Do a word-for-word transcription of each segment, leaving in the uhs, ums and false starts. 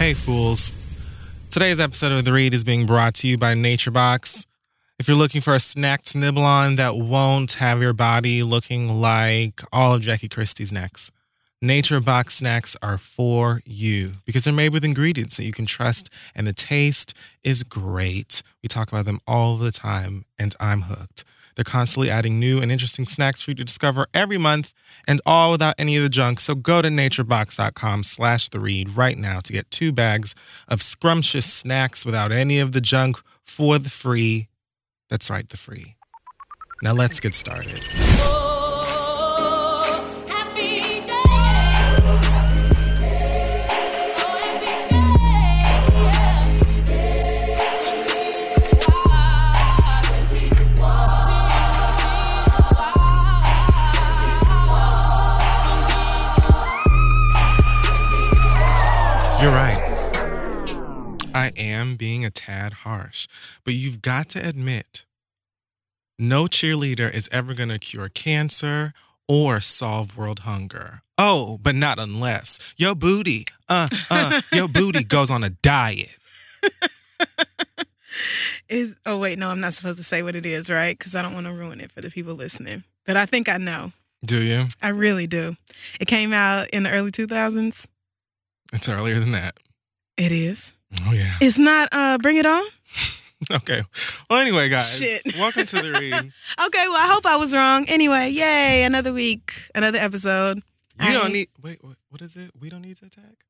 Hey, fools. Today's episode of The Read is being brought to you by NatureBox. If you're looking for a snack to nibble on that won't have your body looking like all of Jackie Christie's necks, NatureBox snacks are for you because they're made with ingredients that you can trust, and the taste is great. We talk about them all the time, and I'm hooked. They're constantly adding new and interesting snacks for you to discover every month, and all without any of the junk. So go to naturebox.com slash the read right now to get two bags of scrumptious snacks without any of the junk for the free. That's right, the free. Now let's get started. You're right. I am being a tad harsh, but you've got to admit, no cheerleader is ever going to cure cancer or solve world hunger. Oh, but not unless your booty, uh, uh, your booty goes on a diet. Is oh wait, no, I'm not supposed to say what it is, right? Because I don't want to ruin it for the people listening. But I think I know. Do you? I really do. It came out in the early two thousands. It's earlier than that. It is. Oh, yeah. It's not uh, Bring It On? Okay. Well, anyway, guys. Shit. Welcome to The Read. Okay, well, I hope I was wrong. Anyway, yay, another week, another episode. You I... don't need... Wait, what, what is it? We don't need to attack?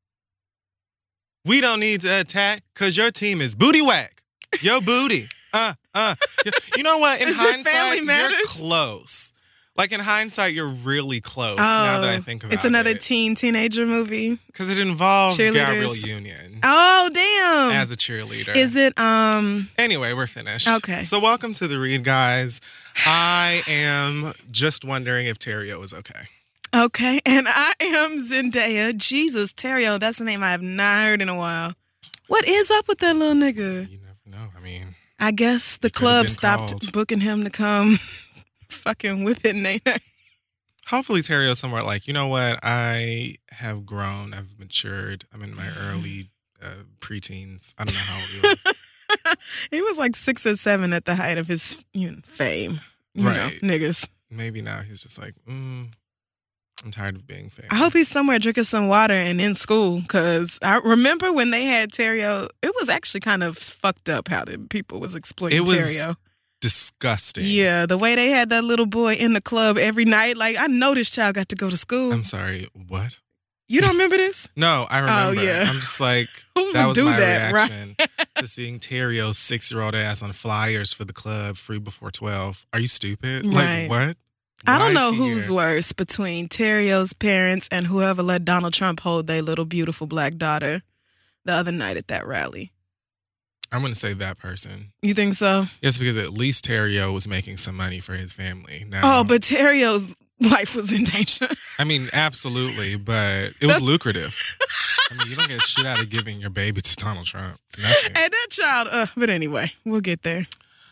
We don't need to attack because your team is booty whack. Your booty. uh, uh. You know what? In Is it hindsight, Family you're Matters? close. Like, in hindsight, you're really close Oh, now that I think about it. it's another teen, teenager movie. Because it involves Cheerleaders. Gabrielle Union Oh, damn. as a cheerleader. Is it, um... Anyway, we're finished. Okay. So welcome to The Read, guys. I am just wondering if Terrio is okay. Okay, and I am Zendaya. Jesus, Terrio, that's a name I have not heard in a while. What is up with that little nigga? You never know. I mean... I guess the He could have club been stopped called. booking him to come fucking whip it, Nene. Hopefully Terrio's somewhere like, you know what? I have grown. I've matured. I'm in my early uh, preteens. I don't know how old he was. He was like six or seven at the height of his you know, fame. You Right. know, niggas. Maybe now he's just like, mm, I'm tired of being famous. I hope he's somewhere drinking some water and in school, because I remember when they had Terrio, it was actually kind of fucked up how the people was exploiting It was Terrio. disgusting. Yeah, the way they had that little boy in the club every night. Like, I know this child got to go to school. I'm sorry. What? You don't remember this? No, I remember. Oh, yeah. I'm just like, Who that would was do my that, right? reaction to seeing Terrio's six-year-old ass on flyers for the club, free before twelve. Are you stupid? Right. Like, what? I don't Why know is he who's here? worse between Terrio's parents and whoever let Donald Trump hold their little beautiful black daughter the other night at that rally. I'm going to say that person. You think so? Yes, because at least Terrio was making some money for his family. Now, Oh, but Terrio's life was in danger. I mean, absolutely, but it was lucrative. I mean, you don't get shit out of giving your baby to Donald Trump. Nothing. And that child, uh, but anyway, we'll get there.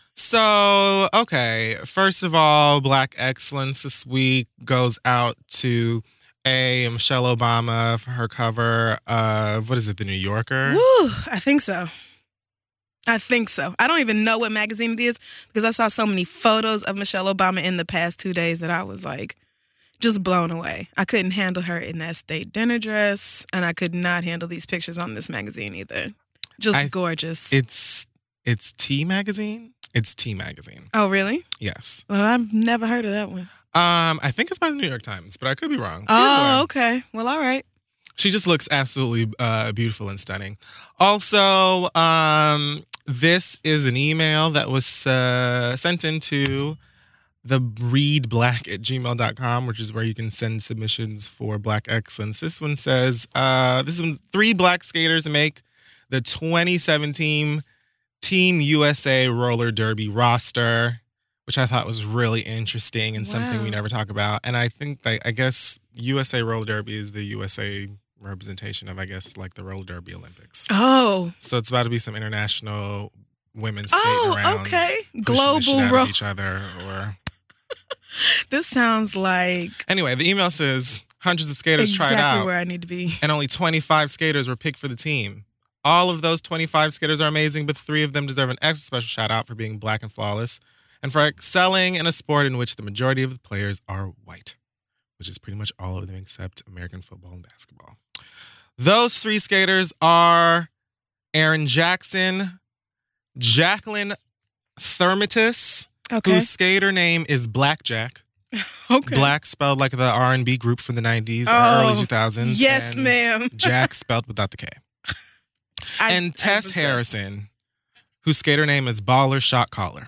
So, okay, first of all, Black Excellence this week goes out to a Michelle Obama for her cover of, what is it, The New Yorker? Woo, I think so. I think so. I don't even know what magazine it is because I saw so many photos of Michelle Obama in the past two days that I was like just blown away. I couldn't handle her in that state dinner dress, and I could not handle these pictures on this magazine either. Just I- gorgeous. It's it's T Magazine. It's T Magazine. Oh, really? Yes. Well, I've never heard of that one. Um, I think it's by the New York Times, but I could be wrong. Oh, Either way. okay. Well, all right. She just looks absolutely uh, beautiful and stunning. Also, um, this is an email that was uh, sent into the readblack at gmail dot com, which is where you can send submissions for Black Excellence. This one says, uh, this one, three black skaters make the twenty seventeen Team U S A Roller Derby roster, which I thought was really interesting and something Wow. we never talk about. And I think, that, I guess, U S A Roller Derby is the U S A representation of, I guess, like the Roller Derby Olympics. Oh. So it's about to be some international women skating Oh, around. okay. pushing the Global shit out of ro- each other. Or This sounds like Anyway, the email says hundreds of skaters tried exactly out where I need to be. and only twenty-five skaters were picked for the team. All of those twenty-five skaters are amazing, but three of them deserve an extra special shout out for being black and flawless and for excelling in a sport in which the majority of the players are white, which is pretty much all of them except American football and basketball. Those three skaters are Erin Jackson, Jacqueline Thermitis, Okay. whose skater name is Blackjack. Okay. Black spelled like the R and B group from the nineties or Oh, early two thousands. yes, and ma'am. Jack spelled without the K. I- and I'm Tess obsessed. Harrison, whose skater name is Baller Shot Caller.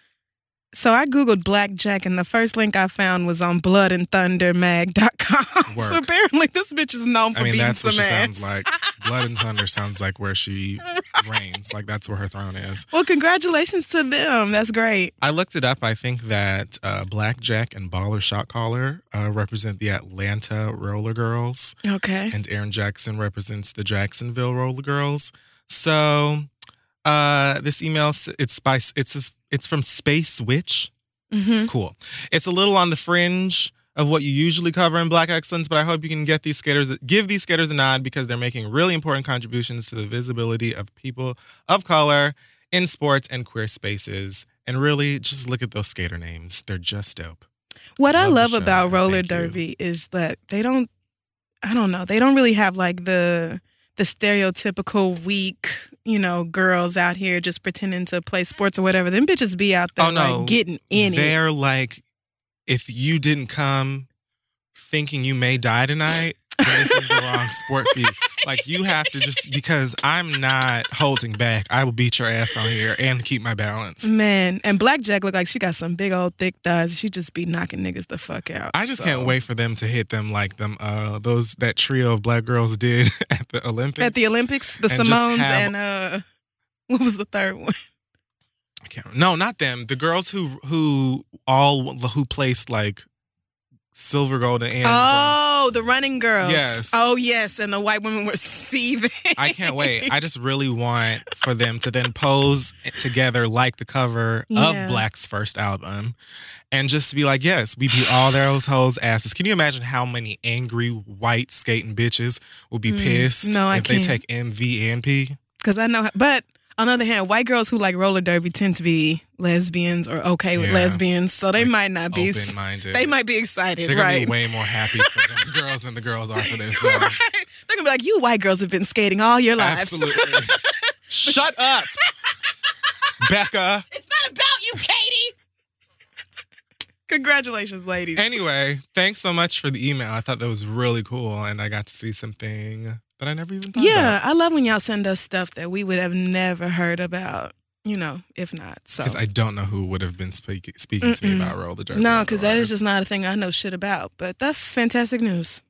So I Googled Blackjack, and the first link I found was on blood and thunder mag dot com. Work. So apparently this bitch is known for I mean, beating that's what some she ass. sounds like. Blood and Thunder sounds like where she reigns. Like, that's where her throne is. Well, congratulations to them. That's great. I looked it up. I think that uh, Blackjack and Baller Shot Caller uh, represent the Atlanta Roller Girls, Okay. and Erin Jackson represents the Jacksonville Roller Girls. So, uh, this email, it's by, it's it's from Space Witch. Mm-hmm. Cool. It's a little on the fringe of what you usually cover in Black Excellence, but I hope you can get these skaters, give these skaters a nod because they're making really important contributions to the visibility of people of color in sports and queer spaces. And really, just look at those skater names. They're just dope. What I Love the love show, about and roller thank you. derby is that they don't, I don't know, they don't really have like the the stereotypical weak, you know, girls out here just pretending to play sports or whatever. Them bitches be out there Oh, no. like getting in it. They're like, if you didn't come thinking you may die tonight, then this is the wrong sport for you. Like, you have to just, because I'm not holding back, I will beat your ass on here and keep my balance. Man, and Blackjack look like she got some big old thick thighs. She just be knocking niggas the fuck out. I just So- can't wait for them to hit them like them, uh, those, that trio of black girls did at the Olympics. At the Olympics, the And just Simones have- and uh, what was the third one? I can't, no, not them. The girls who, who all, who placed like silver, gold, and bronze. Oh, the running girls. Yes. Oh, yes, and the white women were seething. I can't wait. I just really want for them to then pose together like the cover Yeah. of Black's first album and just be like, yes, we beat all those hoes' asses. Can you imagine how many angry white skating bitches will be Mm, pissed no, I if they can't. take M V and P? Because I know, but on the other hand, white girls who like roller derby tend to be lesbians or okay with Yeah. lesbians, so they Like, might not be. Open-minded. They might be excited, They're gonna right? be way more happy for the girls than the girls are for themselves. right? They're gonna be like, you white girls have been skating all your lives. Absolutely. Shut up, Becca. It's not about you, Katie. Congratulations, ladies. Anyway, thanks so much for the email. I thought that was really cool, and I got to see something that I never even thought yeah, about. I love when y'all send us stuff that we would have never heard about. You know, if not, so Because I don't know who would have been speak- speaking to me Mm-mm. about roller derby. no, because that is otherwise. just not a thing I know shit about. But that's fantastic news.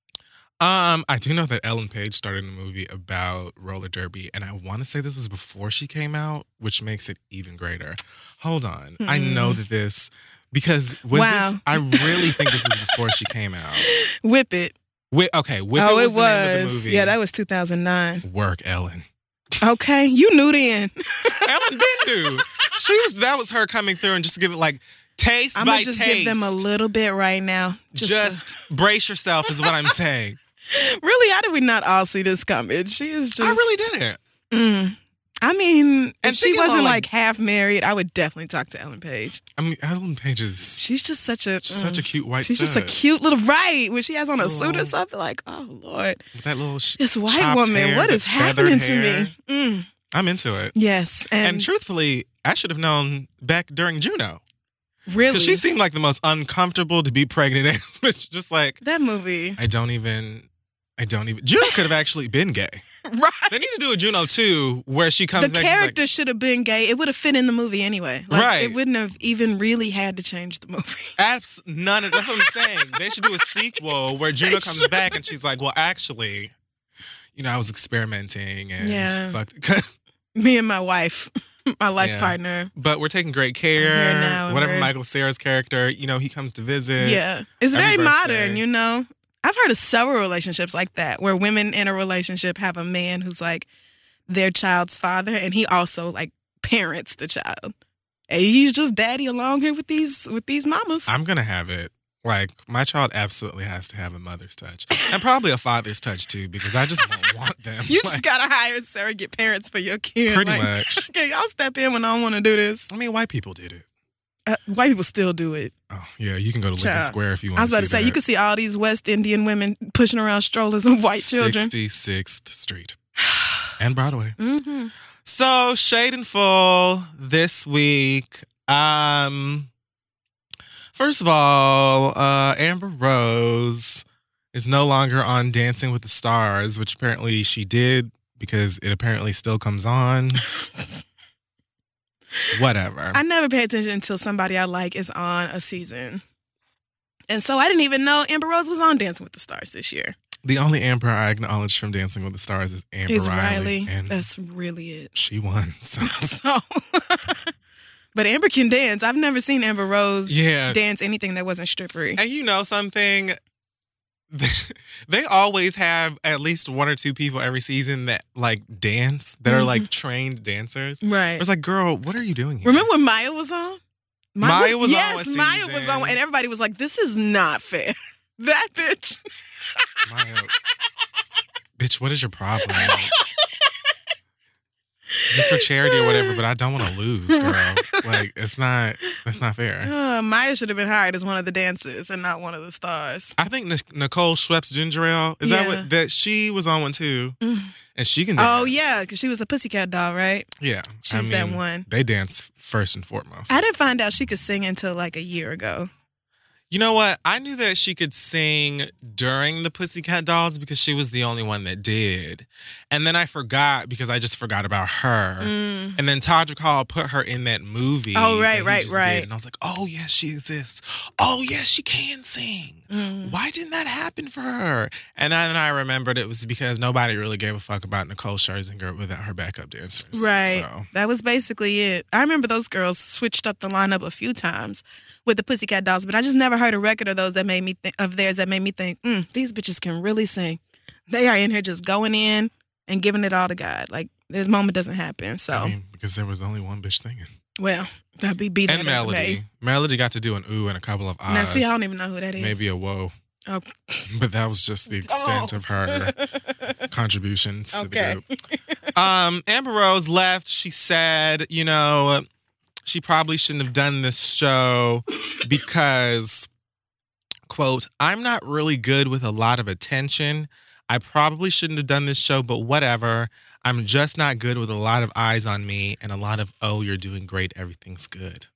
Um, I do know that Ellen Page started a movie about roller derby, and I want to say this was before she came out, which makes it even greater. Hold on, I know that this because was Wow. this, I really think this was before she came out. Whip it. Whi- okay, Whip oh, It it was, the name of the was. movie. Yeah, that was two thousand nine. Work, Ellen. Okay, you knew then. Ellen did do. She was that was her coming through and just give it like taste I'm by gonna just taste. give them a little bit right now. Just, Just, to- brace yourself is what I'm saying. really, how did we not all see this coming? She is just. I really didn't. Mm. I mean, if And she thinking about, wasn't like- like half married, I would definitely talk to Ellen Page. I mean, Ellen Page is She's just such a such a mm. cute white She's just a stud. cute little right when she has on a suit or Oh. something. Like, oh Lord, With that little sh- this white chopped woman, hair, what that is feathered happening to hair. me? Mm. I'm into it. Yes, And, and, truthfully, I should have known back during Juno. really, Because she seemed like the most uncomfortable to be pregnant in. Which just like, that movie, I don't even, I don't even, Juno could have actually been gay. right? They need to do a Juno two where she comes The back and she's character should have been gay. It would have fit in the movie anyway. Like, Right. It wouldn't have even really had to change the movie. like, abs- none of, that's what I'm saying. They should do a sequel where Juno They comes should. back and she's like, well, actually, you know, I was experimenting and Yeah. fucked. Me and my wife, my life Yeah. partner. But we're taking great I'm here care. now, and Whatever we're- Michael Cera's character, you know, he comes to visit. Yeah. It's Every very modern, birthday. you know? I've heard of several relationships like that where women in a relationship have a man who's like their child's father and he also like parents the child. And he's just daddy along here with these with these mamas. I'm gonna have it Like, my child absolutely has to have a mother's touch. And probably a father's touch, too, because I just won't want them. You like, just got to hire surrogate parents for your kid. Pretty like, much. Okay, y'all step in when I don't want to do this. I mean, white people did it. Uh, white people still do it. Oh, yeah, you can go to Lincoln Child. Square if you want I was about to, see say, that. you can see all these West Indian women pushing around strollers of white children. sixty-sixth Street and Broadway. Mm-hmm. So, Shade and Full this week. Um... First of all, uh, Amber Rose is no longer on Dancing with the Stars, which apparently she did because it apparently still comes on. Whatever. I never pay attention until somebody I like is on a season. And so I didn't even know Amber Rose was on Dancing with the Stars this year. The only Amber I acknowledge from Dancing with the Stars is Amber Is Riley. Riley. And That's really it. she won. So, So, but Amber can dance. I've never seen Amber Rose yeah. dance anything that wasn't strippery. And you know something? They always have at least one or two people every season that like dance, that Mhm. are like trained dancers. Right. It's like, girl, what are you doing here? Remember when Maya was on? Maya was on yes, what Maya was season? on, and everybody was like, "This is not fair." That bitch. Maya, bitch, what is your problem? It's for charity or whatever, but I don't want to lose, girl. Like, it's not, that's not fair. Uh, Maya should have been hired as one of the dancers and not one of the stars. I think Nic- Nicole Schweppes Ginger Ale, is Yeah. that what, that she was on one too? Mm. And she can dance. Oh, yeah, because she was a pussycat doll, right? Yeah. She's I that mean, one. They dance first and foremost. I didn't find out she could sing until like a year ago. You know what? I knew that she could sing during the Pussycat Dolls because she was the only one that did. And then I forgot because I just forgot about her. Mm. And then Todrick Hall put her in that movie. Oh, right, that he right, just right. did. And I was like, oh, yes, she exists. Oh, yes, she can sing. Mm. Why didn't that happen for her? And then I remembered it was because nobody really gave a fuck about Nicole Scherzinger without her backup dancers. Right. So. That was basically it. I remember those girls switched up the lineup a few times with the Pussycat Dolls, but I just never heard a record of those that made me think of theirs that made me think, mm, these bitches can really sing. They are in here just going in and giving it all to God. Like, this moment doesn't happen. So, I mean, because there was only one bitch singing. well, that'd be beat And Melody. Melody got to do an ooh and a couple of ahs. Now, see, I don't even know who that is. Maybe a whoa. Oh. But that was just the extent Oh. of her contributions to Okay. the group. Um, Amber Rose left. She said, you know, she probably shouldn't have done this show because, quote, I'm not really good with a lot of attention. I probably shouldn't have done this show, but whatever. I'm just not good with a lot of eyes on me and a lot of, oh, you're doing great. Everything's good.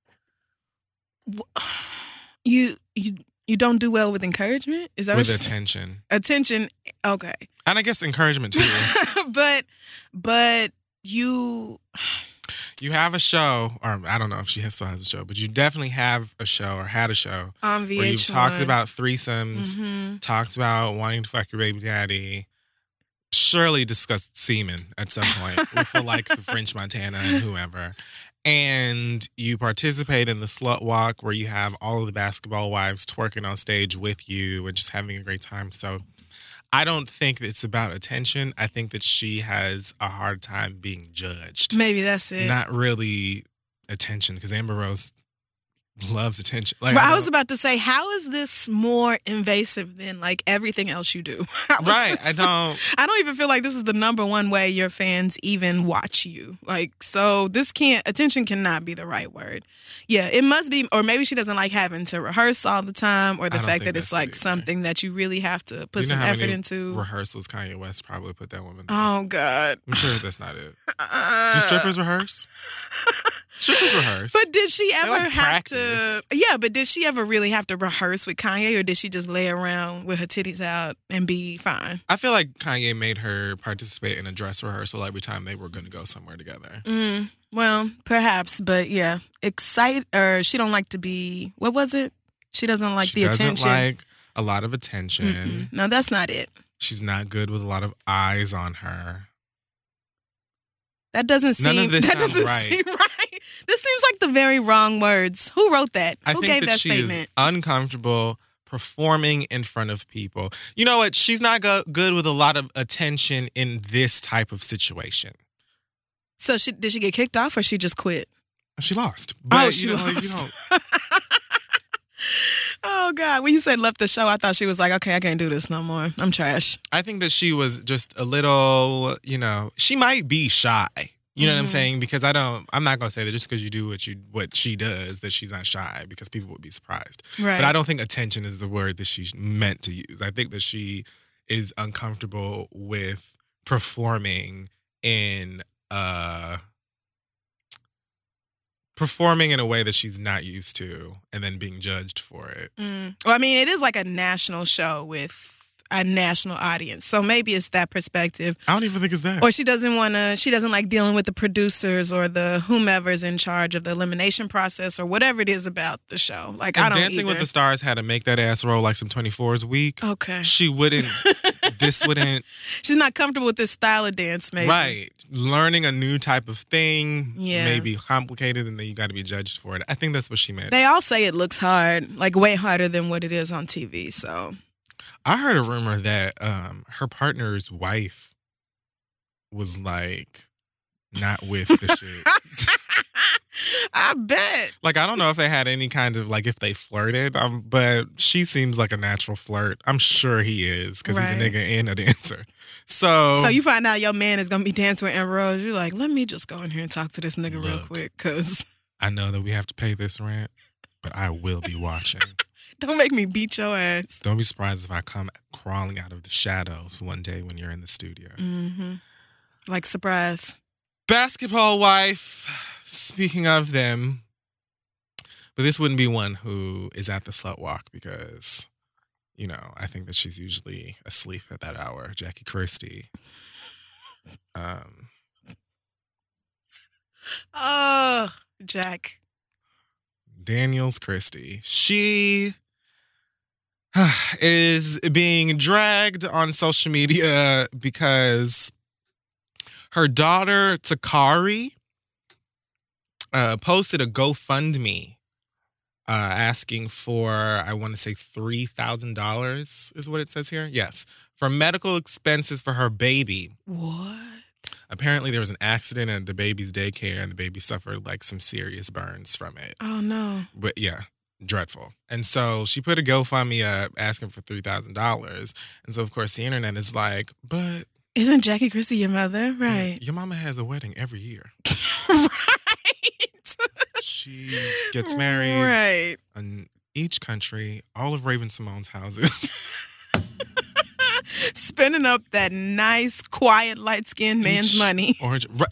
You you you don't do well with encouragement? Is that With what she's- attention. attention? Okay. And I guess encouragement too. but but you You have a show, or I don't know if she has, still has a show, but you definitely have a show or had a show on V H one. where you've talked about threesomes, hmm talked about wanting to fuck your baby daddy, surely discussed semen at some point with the likes of French Montana and whoever. And you participate in the slut walk where you have all of the basketball wives twerking on stage with you and just having a great time. So I don't think it's about attention. I think that she has a hard time being judged. Maybe that's it. Not really attention, because Amber Rose loves attention. Like, but I don't- was about to say, how is this more invasive than like everything else you do? How is right. this- I don't. I don't even feel like this is the number one way your fans even watch you. Like, so this can't, attention cannot be the right word. Yeah, it must be, or maybe she doesn't like having to rehearse all the time, or the I don't fact think that it's that's like it either. something that you really have to put Do you know some how effort many into. rehearsals Kanye West probably put that woman through? Oh, God. I'm sure that's not it. Uh, Do strippers rehearse? Strippers rehearse. But did she ever like, have practice. to? Yeah, but did she ever really have to rehearse with Kanye, or did she just lay around with her titties out and be fine? I feel like Kanye made her participate in a dress rehearsal every time they were going to go somewhere together. Mm, well, perhaps, but yeah, excite or she don't like to be. What was it? She doesn't like she the doesn't attention. like a lot of attention. Mm-mm. No, that's not it. She's not good with a lot of eyes on her. That doesn't None seem. of this that sounds doesn't right. seem right. This seems like the very wrong words. Who wrote that? I Who think gave that, that she statement? is uncomfortable performing in front of people. You know what? She's not go- good with a lot of attention in this type of situation. So she did she get kicked off, or she just quit? She lost. But Oh, she you know, like, you lost. don't- Oh, God. When you said left the show, I thought she was like, okay, I can't do this no more. I'm trash. I think that she was just a little, you know, she might be shy. You know mm-hmm. what I'm saying? Because I don't, I'm not going to say that just because you do what you what she does, that she's not shy, because people would be surprised. Right. But I don't think attention is the word that she's meant to use. I think that she is uncomfortable with performing in uh performing in a way that she's not used to and then being judged for it. Mm. Well, I mean, it is like a national show with a national audience. So maybe it's that perspective. I don't even think it's that. Or she doesn't want to, she doesn't like dealing with the producers or the whomever's in charge of the elimination process or whatever it is about the show. Like, if I don't Dancing either. with the Stars had to make that ass roll like some twenty-fours a week. Okay. She wouldn't, this wouldn't. She's not comfortable with this style of dance, maybe. Right. Learning a new type of thing yeah. may be complicated and then you got to be judged for it. I think that's what she meant. They all say it looks hard, like way harder than what it is on T V, so. I heard a rumor that um, her partner's wife was like not with the shit. I bet. Like, I don't know if they had any kind of, like, if they flirted, um, but she seems like a natural flirt. I'm sure he is, because right. he's a nigga and a dancer. So So you find out your man is going to be dancing with Amber Rose. You're like, let me just go in here and talk to this nigga look, real quick, because I know that we have to pay this rent, but I will be watching. Don't make me beat your ass. Don't be surprised if I come crawling out of the shadows one day when you're in the studio. Mm-hmm. Like, surprise. Basketball wife, speaking of them, but this wouldn't be one who is at the slut walk because, you know, I think that she's usually asleep at that hour. Jackie Christie. Um. Oh, Jack. Daniels Christie. She is being dragged on social media because her daughter, Takari, uh, posted a GoFundMe uh, asking for, I want to say three thousand dollars is what it says here. Yes. For medical expenses for her baby. What? Apparently there was an accident at the baby's daycare and the baby suffered like some serious burns from it. Oh, no. But yeah, dreadful. And so she put a GoFundMe up asking for three thousand dollars. And so, of course, the internet is like, but... Isn't Jackie Christie your mother? Right. Your mama has a wedding every year. Right. She gets married. Right. In each country, all of Raven Simone's houses. Spending up that nice, quiet, light-skinned man's Each money. Orange... Right.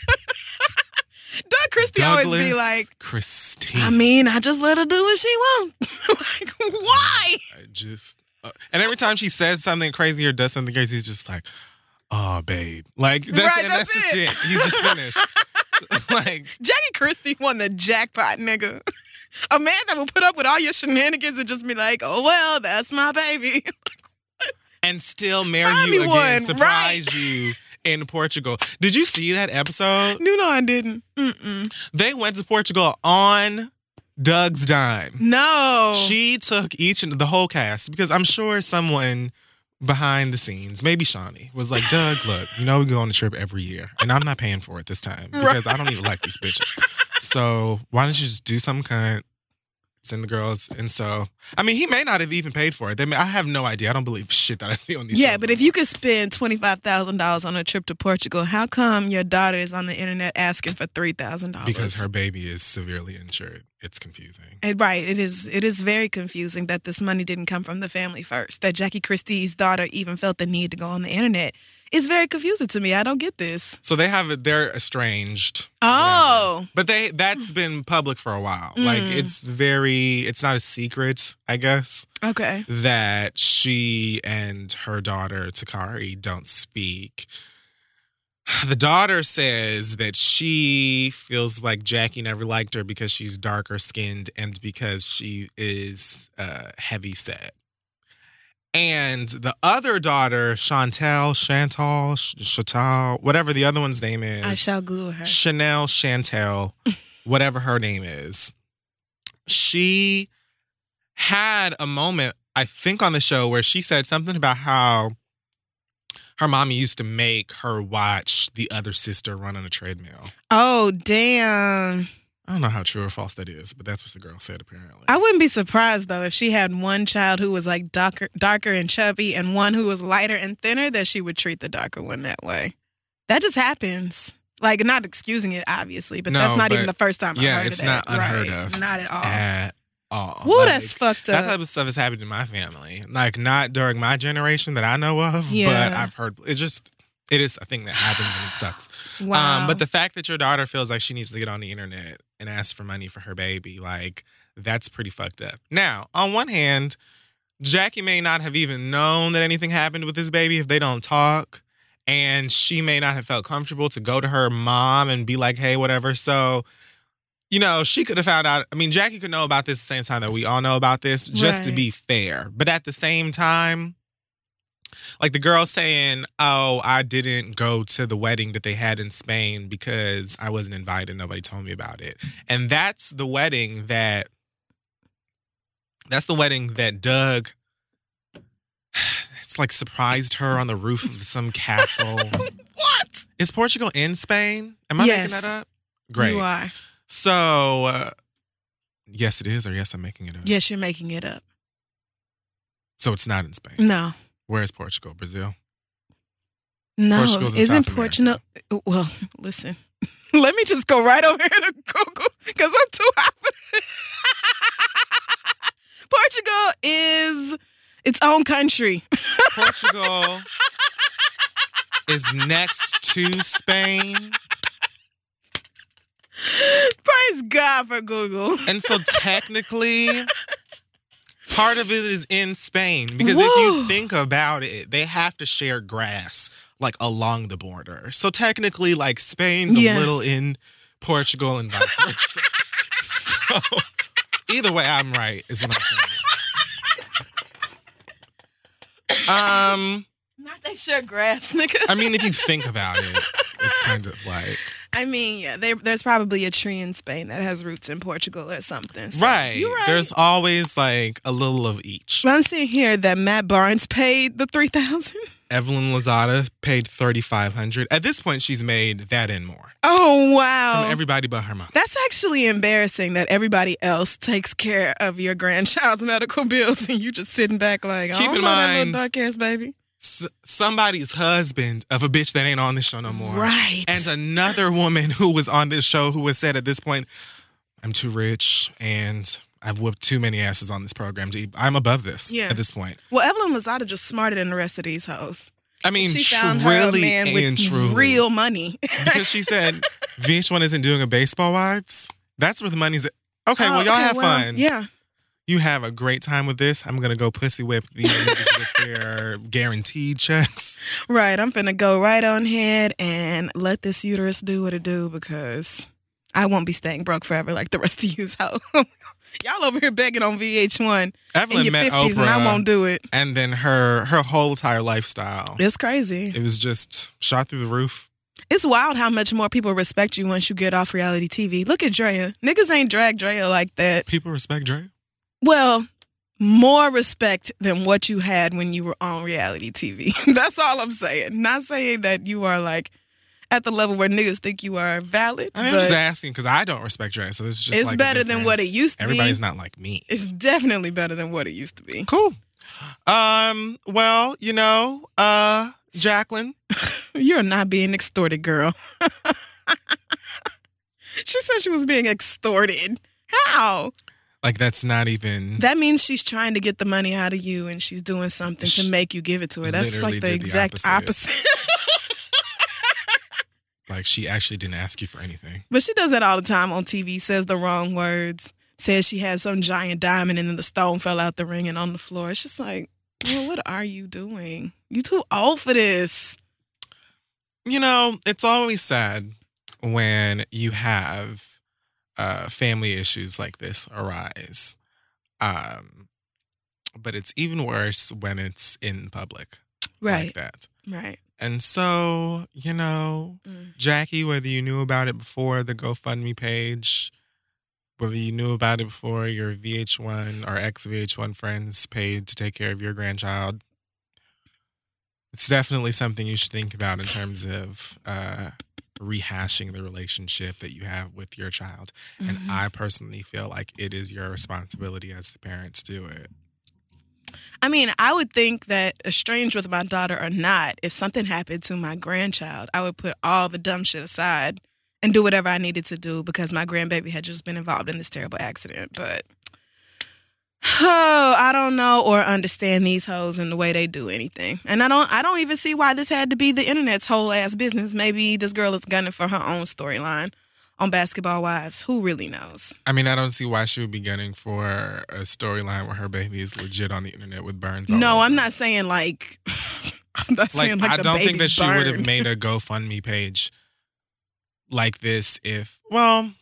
Doug Christie Douglas always be like, Christine. I mean, I just let her do what she want. Like, why? I just... Uh, and every time she says something crazy or does something crazy, he's just like, oh, babe. Like, that's, right, and that's, that's it. the shit. He's just finished. Like, Jackie Christie won the jackpot, nigga. A man that will put up with all your shenanigans and just be like, oh, well, that's my baby. And still marry Find you me again, one, surprise right. you in Portugal. Did you see that episode? No, no, I didn't. Mm-mm. They went to Portugal on Doug's dime. No. She took each and the whole cast because I'm sure someone behind the scenes, maybe Shawnee, was like, Doug, look, you know we go on a trip every year, and I'm not paying for it this time because right. I don't even like these bitches. So why don't you just do some kind, send the girls? And so, I mean, he may not have even paid for it. They may, I have no idea. I don't believe shit that I see on these Yeah, shows but if you could spend twenty-five thousand dollars on a trip to Portugal, how come your daughter is on the internet asking for three thousand dollars? Because her baby is severely injured. It's confusing. And right. It is It is very confusing that this money didn't come from the family first. That Jackie Christie's daughter even felt the need to go on the internet. It's very confusing to me. I don't get this. So they have it, they're estranged. Oh. Whatever. But they that's been public for a while. Mm. Like, it's very, it's not a secret, I guess. Okay. That she and her daughter, Takari, don't speak. The daughter says that she feels like Jackie never liked her because she's darker skinned and because she is uh, heavy set. And the other daughter, Chantel, Chantal, Chantal, whatever the other one's name is. I shall Google her. Chanel, Chantel, whatever her name is. She had a moment, I think, on the show where she said something about how her mommy used to make her watch the other sister run on a treadmill. Oh, damn. I don't know how true or false that is, but that's what the girl said apparently. I wouldn't be surprised though if she had one child who was like darker, darker and chubby, and one who was lighter and thinner, that she would treat the darker one that way. That just happens. Like, not excusing it, obviously, but No, that's not but even the first time I yeah, heard it's of that. not unheard Right. of. Not at all. At all. Woo, Like, that's fucked That up. type of stuff has happened in my family. Like, not during my generation that I know of, but Yeah. I've heard. It just, it is a thing that happens and it sucks. Wow. Um, but the fact that your daughter feels like she needs to get on the internet and ask for money for her baby, like, that's pretty fucked up. Now, on one hand, Jackie may not have even known that anything happened with this baby if they don't talk. And she may not have felt comfortable to go to her mom and be like, hey, whatever. So, you know, she could have found out. I mean, Jackie could know about this at the same time that we all know about this, just to Right. be fair. But at the same time, like the girl saying, oh, I didn't go to the wedding that they had in Spain because I wasn't invited. Nobody told me about it. And that's the wedding that, that's the wedding that Doug, it's like surprised her on the roof of some castle. What? Is Portugal in Spain? Am I Yes. making that up? Great. You are. So, uh, yes, it is, or yes, I'm making it up. Yes, you're making it up. So it's not in Spain. No. Where is Portugal? Brazil? No. Portugal's in Isn't South Portugal? Well, listen. Let me just go right over here to Google because I'm too hot for this. Portugal is its own country. Portugal is next to Spain. Praise God for Google. And so technically, part of it is in Spain. Because Whoa. if you think about it, they have to share grass like along the border. So technically, like Spain's Yeah. a little in Portugal and vice versa. So either way, I'm right, is what I'm saying. Um, Not they share grass, nigga. I mean, if you think about it, it's kind of like I mean, yeah, they, there's probably a tree in Spain that has roots in Portugal or something. So right. You're right. There's always like a little of each. I'm seeing here that Matt Barnes paid the three thousand. Evelyn Lozada paid thirty-five hundred. At this point, she's made that and more Oh wow! from everybody but her mom. That's actually embarrassing that everybody else takes care of your grandchild's medical bills and you just sitting back like, I Keep don't in know that mind- little dark ass baby. S- somebody's husband of a bitch that ain't on this show no more. Right. And another woman who was on this show who has said at this point, I'm too rich and I've whooped too many asses on this program. to- I'm above this Yeah. at this point. Well, Evelyn Lozada just smarter than the rest of these hoes. I mean, She found her a truly man and with truly. real money. Because she said V H one isn't doing a Baseball Wives. That's where the money's at. Okay, well, Oh, y'all okay, have well, fun. Yeah. You have a great time with this. I'm going to go pussy whip these niggas with their guaranteed checks. Right. I'm finna go right on ahead and let this uterus do what it do because I won't be staying broke forever like the rest of you's hoe. Y'all over here begging on V H one in Evelyn your met fifties Oprah, and I won't do it. and then her her whole entire lifestyle. It's crazy. It was just shot through the roof. It's wild how much more people respect you once you get off reality T V. Look at Drea. Niggas ain't drag Drea like that. People respect Dre. Well, more respect than what you had when you were on reality T V. That's all I'm saying. Not saying that you are like at the level where niggas think you are valid. I mean, but I'm just asking because I don't respect Dre, so this is just It's like a better than what it difference. used to be. Everybody's not like me. it's definitely better than what it used to be. Cool. Um. Well, you know, uh, Jacqueline. You're not being extorted, girl. She said she was being extorted. How? Like that's not even. That means she's trying to get the money out of you and she's doing something She to make you give it to her. That's literally like the did the exact opposite. opposite. Like she actually didn't ask you for anything. But she does that all the time on T V, says the wrong words, says she had some giant diamond and then the stone fell out the ring and on the floor. It's just like, well, what are you doing? You too old for this. You know, it's always sad when you have uh, family issues like this arise. Um, but it's even worse when it's in public like that. Right. And so, you know, Mm. Jackie, whether you knew about it before the GoFundMe page, whether you knew about it before your V H one or ex-V H one friends paid to take care of your grandchild, it's definitely something you should think about in terms of uh, rehashing the relationship that you have with your child. Mhm. And I personally feel like it is your responsibility as the parents to do it. I mean, I would think that estranged with my daughter or not, if something happened to my grandchild, I would put all the dumb shit aside and do whatever I needed to do because my grandbaby had just been involved in this terrible accident. But, oh, I don't know or understand these hoes and the way they do anything. And I don't I don't even see why this had to be the internet's whole ass business. Maybe this girl is gunning for her own storyline on Basketball Wives. Who really knows? I mean, I don't see why she would be gunning for a storyline where her baby is legit on the internet with burns all No, over. I'm not saying like... I'm not Like, saying like I the don't think that baby's she would have burned. made a GoFundMe page like this if, well,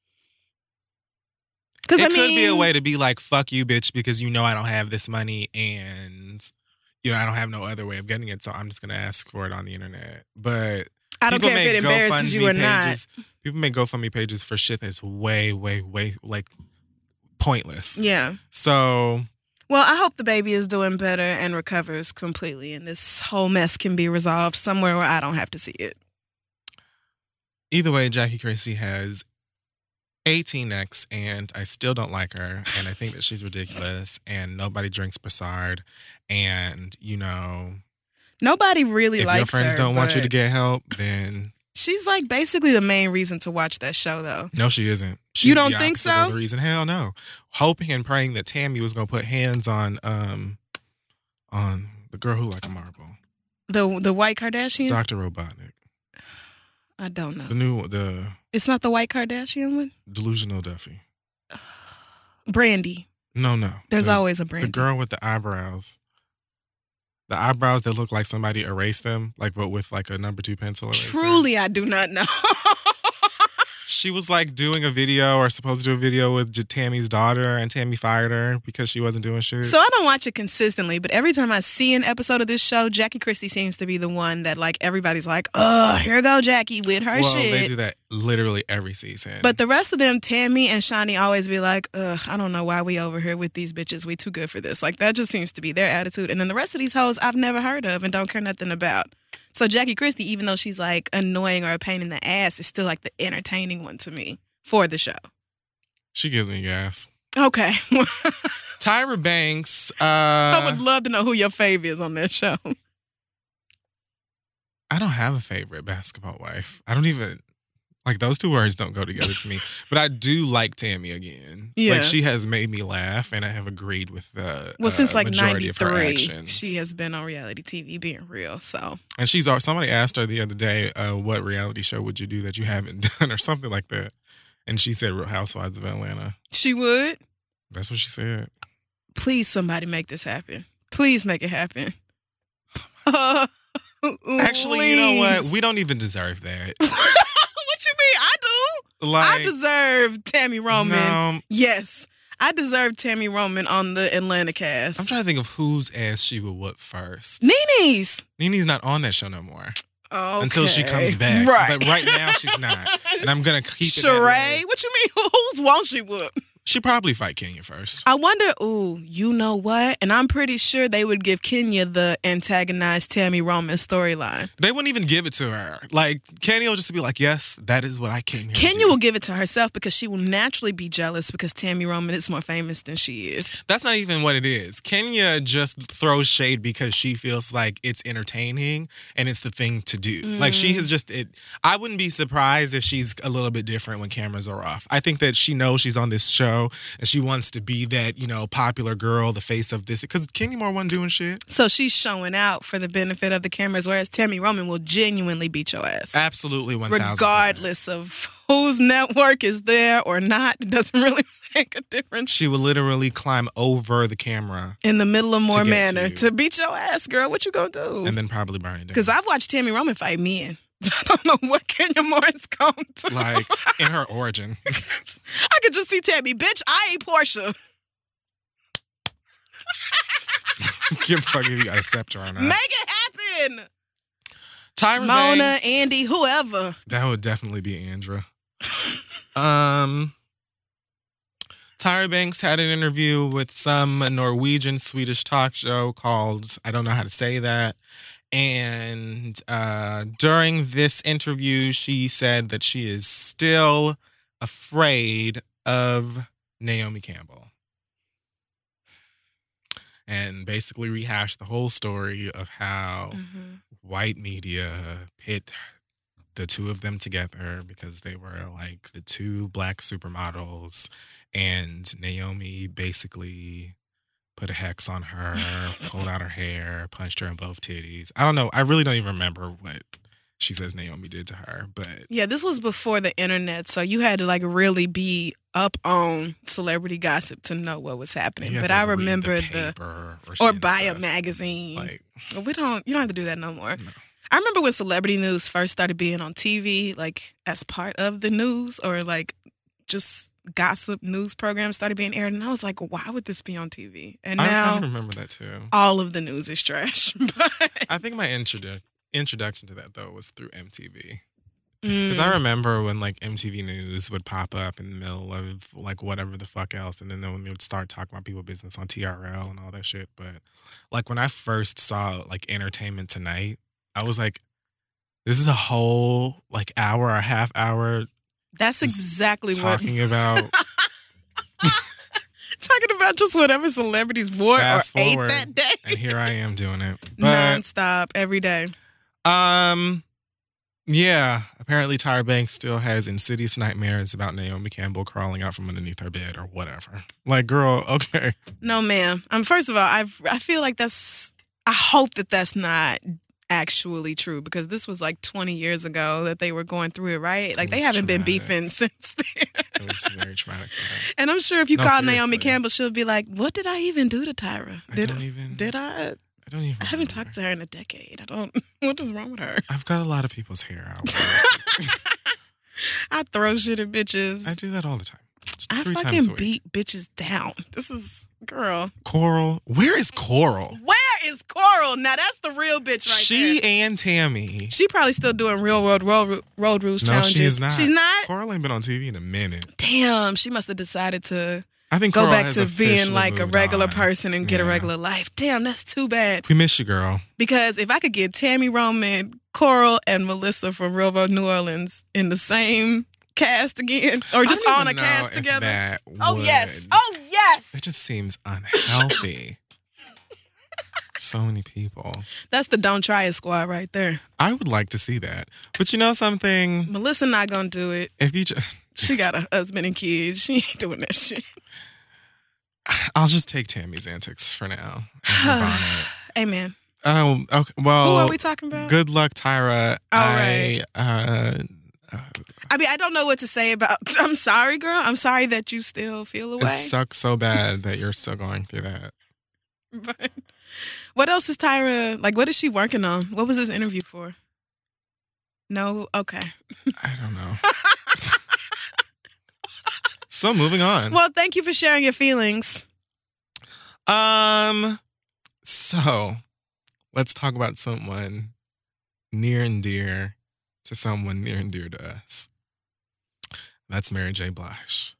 Because it I could mean, be a way to be like, fuck you, bitch, because you know I don't have this money and, you know, I don't have no other way of getting it, so I'm just going to ask for it on the internet. But I don't people care if make it embarrasses you or GoFundMe not. pages- People make GoFundMe pages for shit that's way, way, way, like, pointless. Yeah. So, Well, I hope the baby is doing better and recovers completely, and this whole mess can be resolved somewhere where I don't have to see it. either way, Jackie Christie has eighteen X, and I still don't like her, and I think that she's ridiculous, and nobody drinks Broussard, and, you know, Nobody really if likes your friends her, don't want you to but get help, then she's like basically the main reason to watch that show, though. no, she isn't. She's You don't the think opposite so? of the reason, hell no. Hoping and praying that Tammy was going to put hands on um on the girl who like a marble, The the white Kardashian? Doctor Robotnik, I don't know. the new the It's not the white Kardashian one? delusional Duffy. Brandy. No, no. There's the, always a the Brandy. girl with the eyebrows. The eyebrows that look like somebody erased them, like but with like a number two pencil eraser. Truly, I do not know. She was like doing a video or supposed to do a video with J- Tammy's daughter, and Tammy fired her because she wasn't doing shit. So I don't watch it consistently, but every time I see an episode of this show, Jackie Christie seems to be the one that like everybody's like, oh, here go Jackie with her well, shit. they do that literally every season. But the rest of them, Tammy and Shawnee, always be like, ugh, I don't know why we over here with these bitches. We too good for this. Like, that just seems to be their attitude. And then the rest of these hoes I've never heard of and don't care nothing about. So Jackie Christie, even though she's like annoying or a pain in the ass, is still like the entertaining one to me for the show. She gives me gas. Okay. Tyra Banks. Uh, I would love to know who your fave is on that show. I don't have a favorite basketball wife. I don't even like those two words don't go together to me. But I do like Tammy again. Yeah. Like she has made me laugh, and I have agreed with the Well, uh, since like majority of her ninety-three, actions. she has been on reality T V being real. So And she's al- somebody asked her the other day, uh, "What reality show would you do that you haven't done, or something like that?" And she said, "Real Housewives of Atlanta." she would. That's what she said. Please, somebody make this happen. Please make it happen. Actually, you know what? We don't even deserve that. What you mean? I do. Like, I deserve Tammy Roman. no, Yes. I deserve Tammy Roman on the Atlanta cast. I'm trying to think of whose ass she would whoop first. Nene's. Nene's not on that show no more. Okay. Until she comes back. Right. But right now she's not. And I'm going to keep it that Sheree? way. What you mean? Who's won't she whoop? She probably fight Kenya first. I wonder, ooh, you know what? And I'm pretty sure they would give Kenya the antagonized Tammy Roman storyline. They wouldn't even give it to her. Like, Kenya will just be like, yes, that is what I came here to Kenya do. will give it to herself because she will naturally be jealous because Tammy Roman is more famous than she is. That's not even what it is. Kenya just throws shade because she feels like it's entertaining and it's the thing to do. Mm. Like, she has just, it. I wouldn't be surprised if she's a little bit different when cameras are off. I think that she knows she's on this show and she wants to be that, you know, popular girl, the face of this. Because Kenya Moore wasn't doing shit. So she's showing out for the benefit of the cameras, whereas Tammy Roman will genuinely beat your ass. Absolutely, one thousand percent. Regardless of whose network is there or not, it doesn't really make a difference. She would literally climb over the camera In the middle of Moore get to Manor you. to beat your ass, girl. What you gonna do? and then probably burn it down. Because I've watched Tammy Roman fight men. I don't know what Kenya Moore is going to. Like, in her origin. I could just see Tammy, bitch, I ain't Portia. Give a fuck if you got a scepter or not. Make it happen. Tyra Mona, Banks. Andy, whoever. That would definitely be Andra. um, Tyra Banks had an interview with some Norwegian Swedish talk show called, I don't know how to say that. And uh, during this interview, she said that she is still afraid of Naomi Campbell. And basically rehashed the whole story of how mm-hmm. white media pit the two of them together because they were like the two black supermodels. And Naomi basically put a hex on her, pulled out her hair, punched her in both titties. I don't know. I really don't even remember what she says Naomi did to her. But yeah, this was before the internet, so you had to like really be up on celebrity gossip to know what was happening. But I remember the, the or, or buy a magazine. Like, we don't. You don't have to do that no more. No. I remember when celebrity news first started being on T V, like as part of the news, or like just gossip news programs started being aired, and I was like, why would this be on T V? And now I, I remember that too. All of the news is trash. But I think my introdu- introduction to that though was through M T V. Because mm. I remember when like M T V News would pop up in the middle of like whatever the fuck else, and then when they would start talking about people business on T R L and all that shit. But like when I first saw like Entertainment Tonight, I was like, this is a whole like hour or half hour. That's exactly talking what about. Talking about just whatever celebrities wore Fast or forward, ate that day. And here I am doing it. But, nonstop, every day. Um, yeah. Apparently Tyra Banks still has insidious nightmares about Naomi Campbell crawling out from underneath her bed or whatever. Like, girl, okay. No, ma'am. Um, first of all, I've I feel like that's. I hope that that's not actually true, because this was like twenty years ago that they were going through it, right? Like, they haven't traumatic. been beefing since then. It was very traumatic for her. And I'm sure if you no, call seriously. Naomi Campbell, she'll be like, what did I even do to Tyra? I Did don't I, even. Did I? I don't even. I haven't remember. talked to her in a decade. I don't. What is wrong with her? I've got a lot of people's hair out. I throw shit at bitches. I do that all the time. Just I three fucking times a week. beat bitches down. This is, girl. Coral. Where is Coral? Where is Coral? Now that's the real bitch right she there. She and Tammy. She probably still doing real world road, road rules no, challenges. she is not. She's not? Coral ain't been on T V in a minute. Damn, she must have decided to I think go Coral back has to being like a regular on. person and get yeah. a regular life. Damn, that's too bad. We miss you, girl. Because if I could get Tammy Roman, Coral, and Melissa from Real World New Orleans in the same cast again, or just on a cast together. Oh would. yes, oh yes. It just seems unhealthy. So many people. That's the Don't Try It squad right there. I would like to see that, but you know something, Melissa not gonna do it. If you just, she got a husband and kids. She ain't doing that shit. I'll just take Tammy's antics for now. Amen. Oh, okay. Well, who are we talking about? Good luck, Tyra. All I, right. Uh, uh, I mean, I don't know what to say about. I'm sorry, girl. I'm sorry that you still feel away. It sucks so bad that you're still going through that. But what else is Tyra like? What is she working on? What was this interview for? No, okay. I don't know. So moving on. Well, thank you for sharing your feelings. Um. So, let's talk about someone near and dear to someone near and dear to us. That's Mary J. Blige.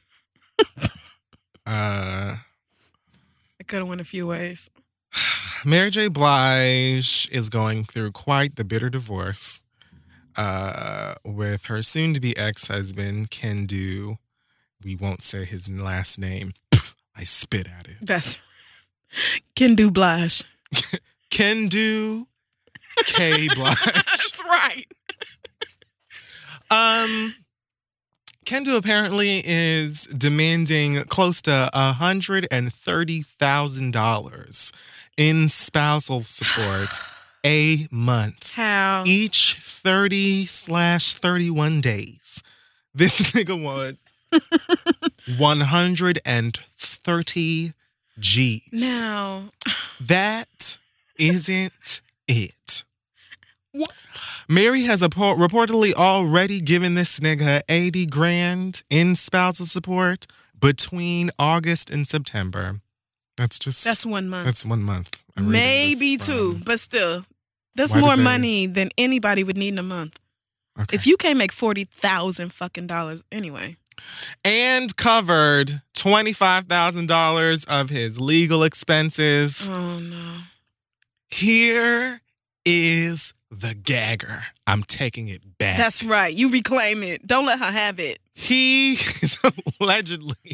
uh, it could have went a few ways. Mary J. Blige is going through quite the bitter divorce uh, with her soon-to-be ex-husband, Kendu. We won't say his last name. I spit at it. That's Kendu Blige. Kendu K. Blige. That's right. Um, Kendu apparently is demanding close to one hundred thirty thousand dollars in spousal support a month. How? Each thirty slash thirty-one days. This nigga wants one hundred thirty G's. Now. That isn't it. What? Mary has a po- reportedly already given this nigga eighty grand in spousal support between August and September. That's just... That's one month. That's one month. I'm Maybe two, from. But still. That's Why more they... money than anybody would need in a month. Okay. If you can't make forty thousand fucking dollars anyway. And covered twenty-five thousand dollars of his legal expenses. Oh, no. Here is the gagger. I'm taking it back. That's right. You reclaim it. Don't let her have it. He is allegedly...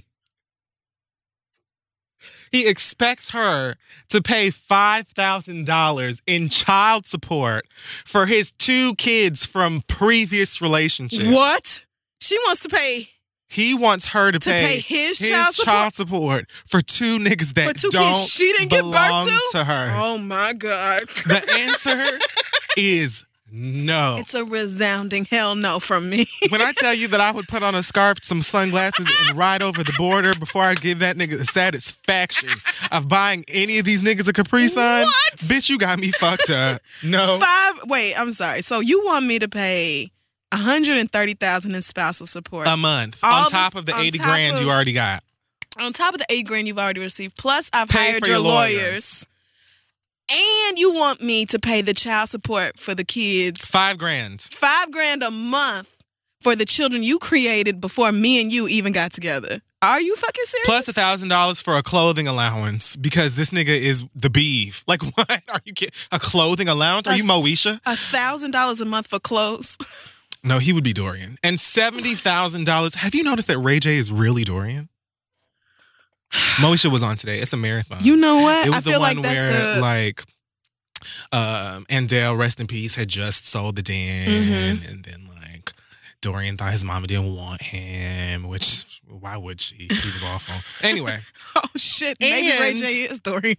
He expects her to pay five thousand dollars in child support for his two kids from previous relationships. What? She wants to pay... He wants her to, To pay, pay his his child support? child support for two niggas that For two don't kids she didn't give birth belong to? to her. Oh, my God. The answer is no. It's a resounding hell no from me. When I tell you that I would put on a scarf, some sunglasses, and ride over the border before I give that nigga the satisfaction of buying any of these niggas a Capri Sun, What? bitch, you got me fucked up. No. Five... Wait, I'm sorry. So you want me to pay one hundred thirty thousand dollars in spousal support A month. All on top this- of the on eighty top grand of- you already got. on top of the eight grand you've already received. Plus, I've Pay hired for your your lawyers. lawyers. And you want me to pay the child support for the kids. Five grand. Five grand a month for the children you created before me and you even got together. Are you fucking serious? Plus a thousand dollars for a clothing allowance because this nigga is the beef. Like, what? Are you kidding? A clothing allowance? Are A- you Moesha? A thousand dollars a month for clothes. No, he would be Dorian. And seventy thousand dollars. Have you noticed that Ray J is really Dorian? Moesha was on today. It's a marathon. You know what? It was I the feel one like that's where, a... like, um, Andale, rest in peace, had just sold the den. Mhm. And then, like, Dorian thought his mama didn't want him, which, why would she? He was awful. Anyway. Oh, shit. Maybe Ray And- J is Dorian.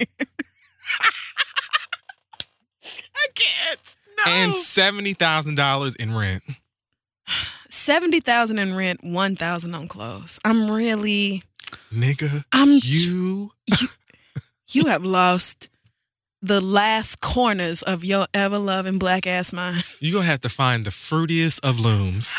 I can't. No. And seventy thousand dollars in rent. seventy thousand dollars in rent, one thousand dollars on clothes. I'm really... Nigga, I'm... you... You have lost the last corners of your ever-loving black-ass mind. You're going to have to find the fruitiest of looms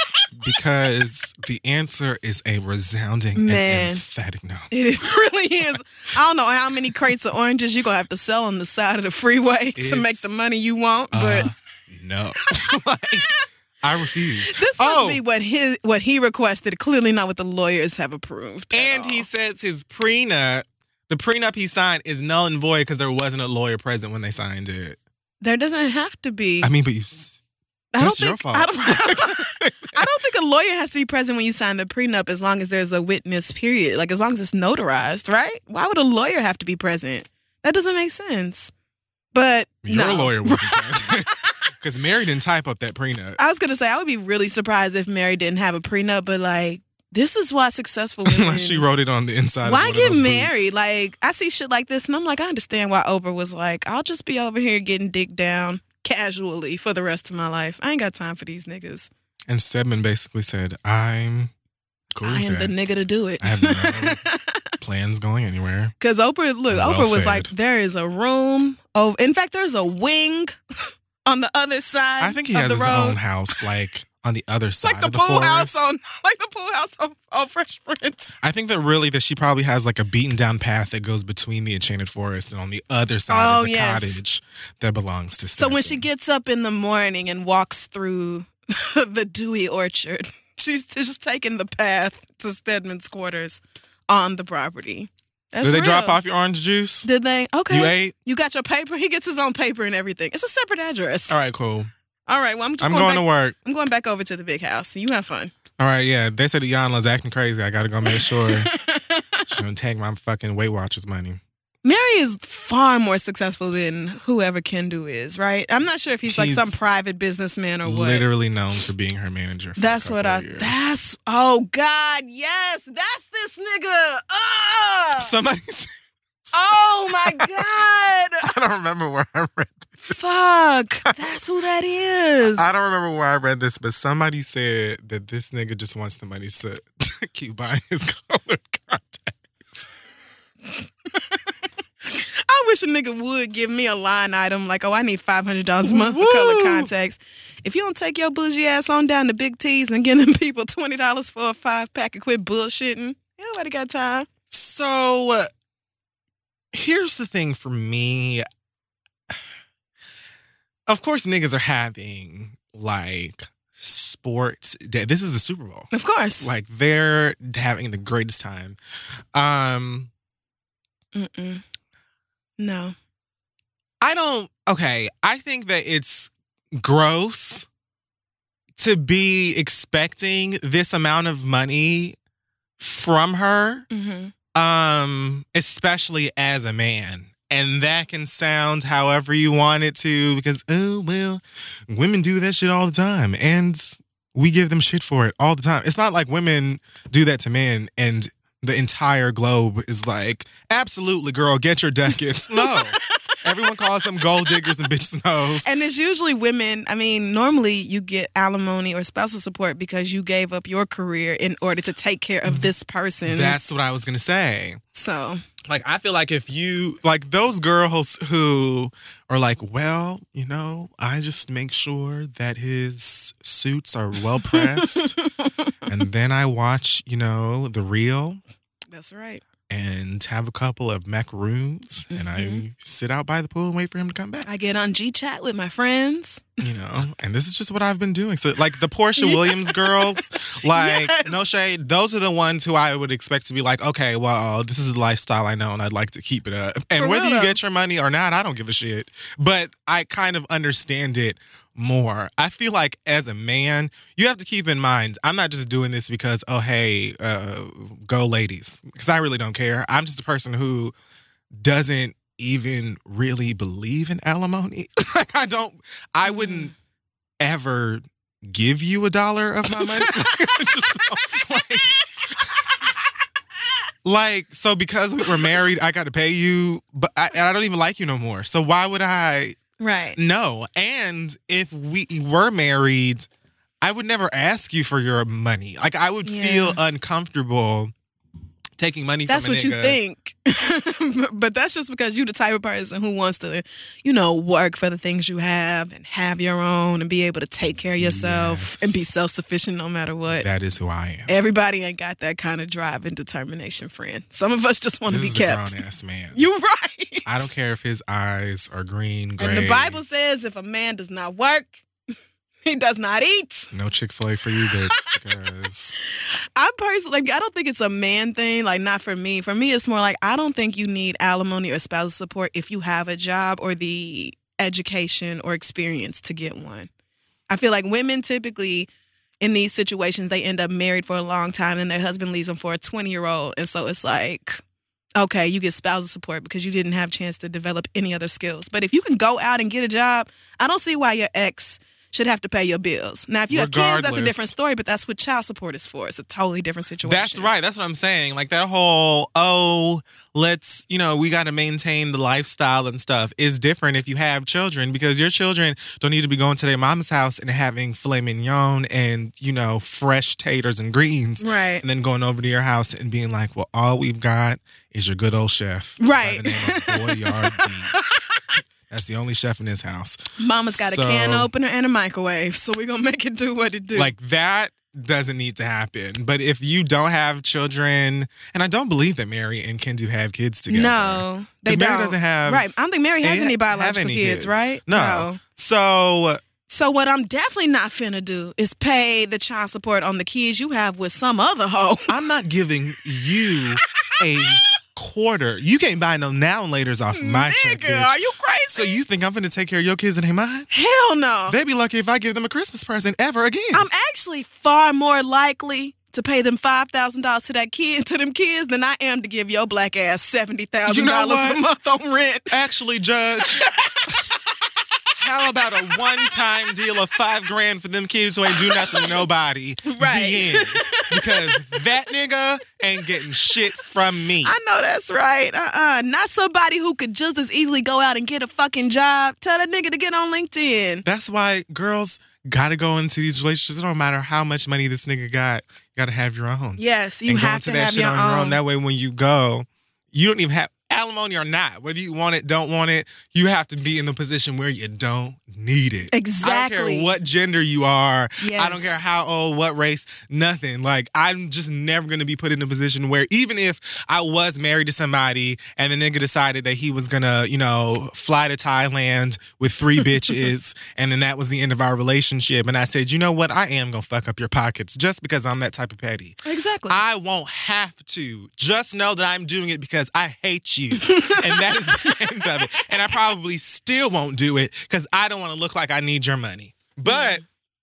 because the answer is a resounding Man. and emphatic no. It really is. I don't know how many crates of oranges you're going to have to sell on the side of the freeway to It's- make the money you want, but Uh, no. Like, I refuse. this must oh, be what his what he requested, clearly not what the lawyers have approved. at and all. he says his prenup, the prenup he signed is null and void because there wasn't a lawyer present when they signed it. There doesn't have to be. I mean, but you... s- I don't that's think your fault. I don't, I don't think a lawyer has to be present when you sign the prenup as long as there's a witness period. Like as long as it's notarized, right? Why would a lawyer have to be present? That doesn't make sense. But Your no. lawyer wasn't present. Because Mary didn't type up that prenup. I was gonna say I would be really surprised if Mary didn't have a prenup, but like this is why successful women. Unless she wrote it on the inside Why of one get of those married? boots. Like I see shit like this, and I'm like, I understand why Oprah was like, I'll just be over here getting dick down casually for the rest of my life. I ain't got time for these niggas. And Stedman basically said, I'm cool I with am that. the nigga to do it. I have no plans going anywhere. Because Oprah, look, Well Oprah was fed. like, there is a room. Oh, in fact, there's a wing on the other side. I think he of has the his road. own house, like, on the other side like the of the pool forest. house on, like the pool house on, on Fresh Prince. I think that really that she probably has like a beaten down path that goes between the Enchanted Forest and on the other side Oh, is a yes. cottage that belongs to So Stedman. when she gets up in the morning and walks through the dewy orchard, she's just taking the path to Stedman's quarters on the property. That's Did they real. drop off your orange juice? Did they? Okay. You ate? You got your paper? He gets his own paper and everything. It's a separate address. All right, cool. All right. Well, I'm just I'm going, going back. to work. I'm going back over to the big house. You have fun. All right, yeah. They said that Yanla's acting crazy. I got to go make sure she don't take my fucking Weight Watchers money. Mary is far more successful than whoever Kendu is, right? I'm not sure if he's, like He's some private businessman or what. Literally known for being her manager for That's a what couple I. of years. That's oh God, yes, that's this nigga. Ah! Somebody said, Oh my God. I don't remember where I read this. Fuck. That's who that is. I don't remember where I read this, but somebody said that this nigga just wants the money to, to keep buying his colored contacts. I wish a nigga would give me a line item like, oh, I need five hundred dollars a month for color Woo! contacts. If you don't take your bougie ass on down to Big T's and give them people twenty dollars for a five pack and quit bullshitting, ain't nobody got time. So, uh, here's the thing for me. Of course, niggas are having, like, sports day. This is the Super Bowl. Of course. Like, they're having the greatest time. Um, Mm-mm. No. I don't, okay, I think that it's gross to be expecting this amount of money from her, Mm-hmm. um, especially as a man. And that can sound however you want it to because, oh, well, women do that shit all the time. And we give them shit for it all the time. It's not like women do that to men and the entire globe is like, absolutely, girl, get your ducats. No. Everyone calls them gold diggers and bitches' hoes. And it's usually women. I mean, normally you get alimony or spousal support because you gave up your career in order to take care of this person. That's what I was going to say. So, like, I feel like if you, like those girls who are like, well, you know, I just make sure that his suits are well pressed. And then I watch, you know, The Real. That's right. And have a couple of macaroons, mm-hmm. and I sit out by the pool and wait for him to come back. I get on G Chat with my friends. You know, and this is just what I've been doing. So, like, the Portia yes. Williams girls, like, yes. no shade, those are the ones who I would expect to be like, okay, well, this is the lifestyle I know, and I'd like to keep it up. And for whether real, you get your money or not, I don't give a shit. But I kind of understand it more. I feel like as a man, you have to keep in mind, I'm not just doing this because, oh, hey, uh, go ladies. Because I really don't care. I'm just a person who doesn't even really believe in alimony. Like, I don't, I wouldn't ever give you a dollar of my money. Just, like, like, so because we were married, I got to pay you, but I, and I don't even like you no more. So why would I? Right. No. And if we were married, I would never ask you for your money. Like, I would yeah. feel uncomfortable taking money that's from a nigga. That's what you think. But that's just because you're the type of person who wants to, you know, work for the things you have and have your own and be able to take care of yourself yes. and be self-sufficient no matter what. That is who I am. Everybody ain't got that kind of drive and determination, friend. Some of us just want to be kept. This is a grown-ass man. You're right. I don't care if his eyes are green, gray. And the Bible says if a man does not work, he does not eat. No Chick-fil-A for you, bitch. Because I personally, like, I don't think it's a man thing. Like, not for me. For me, it's more like I don't think you need alimony or spousal support if you have a job or the education or experience to get one. I feel like women typically in these situations, they end up married for a long time and their husband leaves them for a twenty-year-old. And so it's like, okay, you get spousal support because you didn't have a chance to develop any other skills. But if you can go out and get a job, I don't see why your ex should have to pay your bills. Now, if you have kids, that's a different story, but that's what child support is for. It's a totally different situation. That's right. That's what I'm saying. Like, that whole, oh, let's, you know, we got to maintain the lifestyle and stuff is different if you have children, because your children don't need to be going to their mom's house and having filet mignon and, you know, fresh taters and greens. Right. And then going over to your house and being like, well, all we've got is your good old chef. Right. By the name of Boyardee. That's the only chef in this house. Mama's got so, a can opener and a microwave, so we're going to make it do what it do. Like, that doesn't need to happen. But if you don't have children, and I don't believe that Mary and Kendu have kids together. No, they Mary don't. doesn't have. Right. I don't think Mary has any biological any kids, kids, right? No. no. So... So what I'm definitely not finna do is pay the child support on the kids you have with some other hoe. I'm not giving you a quarter. You can't buy no now and laters off of my Nigga, check, bitch. Are you crazy? So you think I'm finna take care of your kids and they mine? Hell no. They'd be lucky if I give them a Christmas present ever again. I'm actually far more likely to pay them five thousand dollars to that kid, to them kids, than I am to give your black ass seventy thousand dollars you know a month on rent. Actually, Judge... How about a one-time deal of five grand for them kids who ain't do nothing to nobody? Right. The end. Because that nigga ain't getting shit from me. I know that's right. Uh-uh. Not somebody who could just as easily go out and get a fucking job. Tell that nigga to get on LinkedIn. That's why girls gotta go into these relationships. It don't matter how much money this nigga got. You gotta have your own. Yes, you and have go into to that have shit your on own. your own. That way when you go, you don't even have... alimony or not, whether you want it, don't want it, you have to be in the position where you don't need it. Exactly. I don't care what gender you are. Yes. I don't care how old, what race, nothing. Like, I'm just never going to be put in a position where even if I was married to somebody and the nigga decided that he was going to, you know, fly to Thailand with three bitches and then that was the end of our relationship and I said, you know what, I am going to fuck up your pockets just because I'm that type of petty. Exactly. I won't have to. Just know that I'm doing it because I hate you. that is the end of it. And I probably still won't do it because I don't want to look like I need your money. But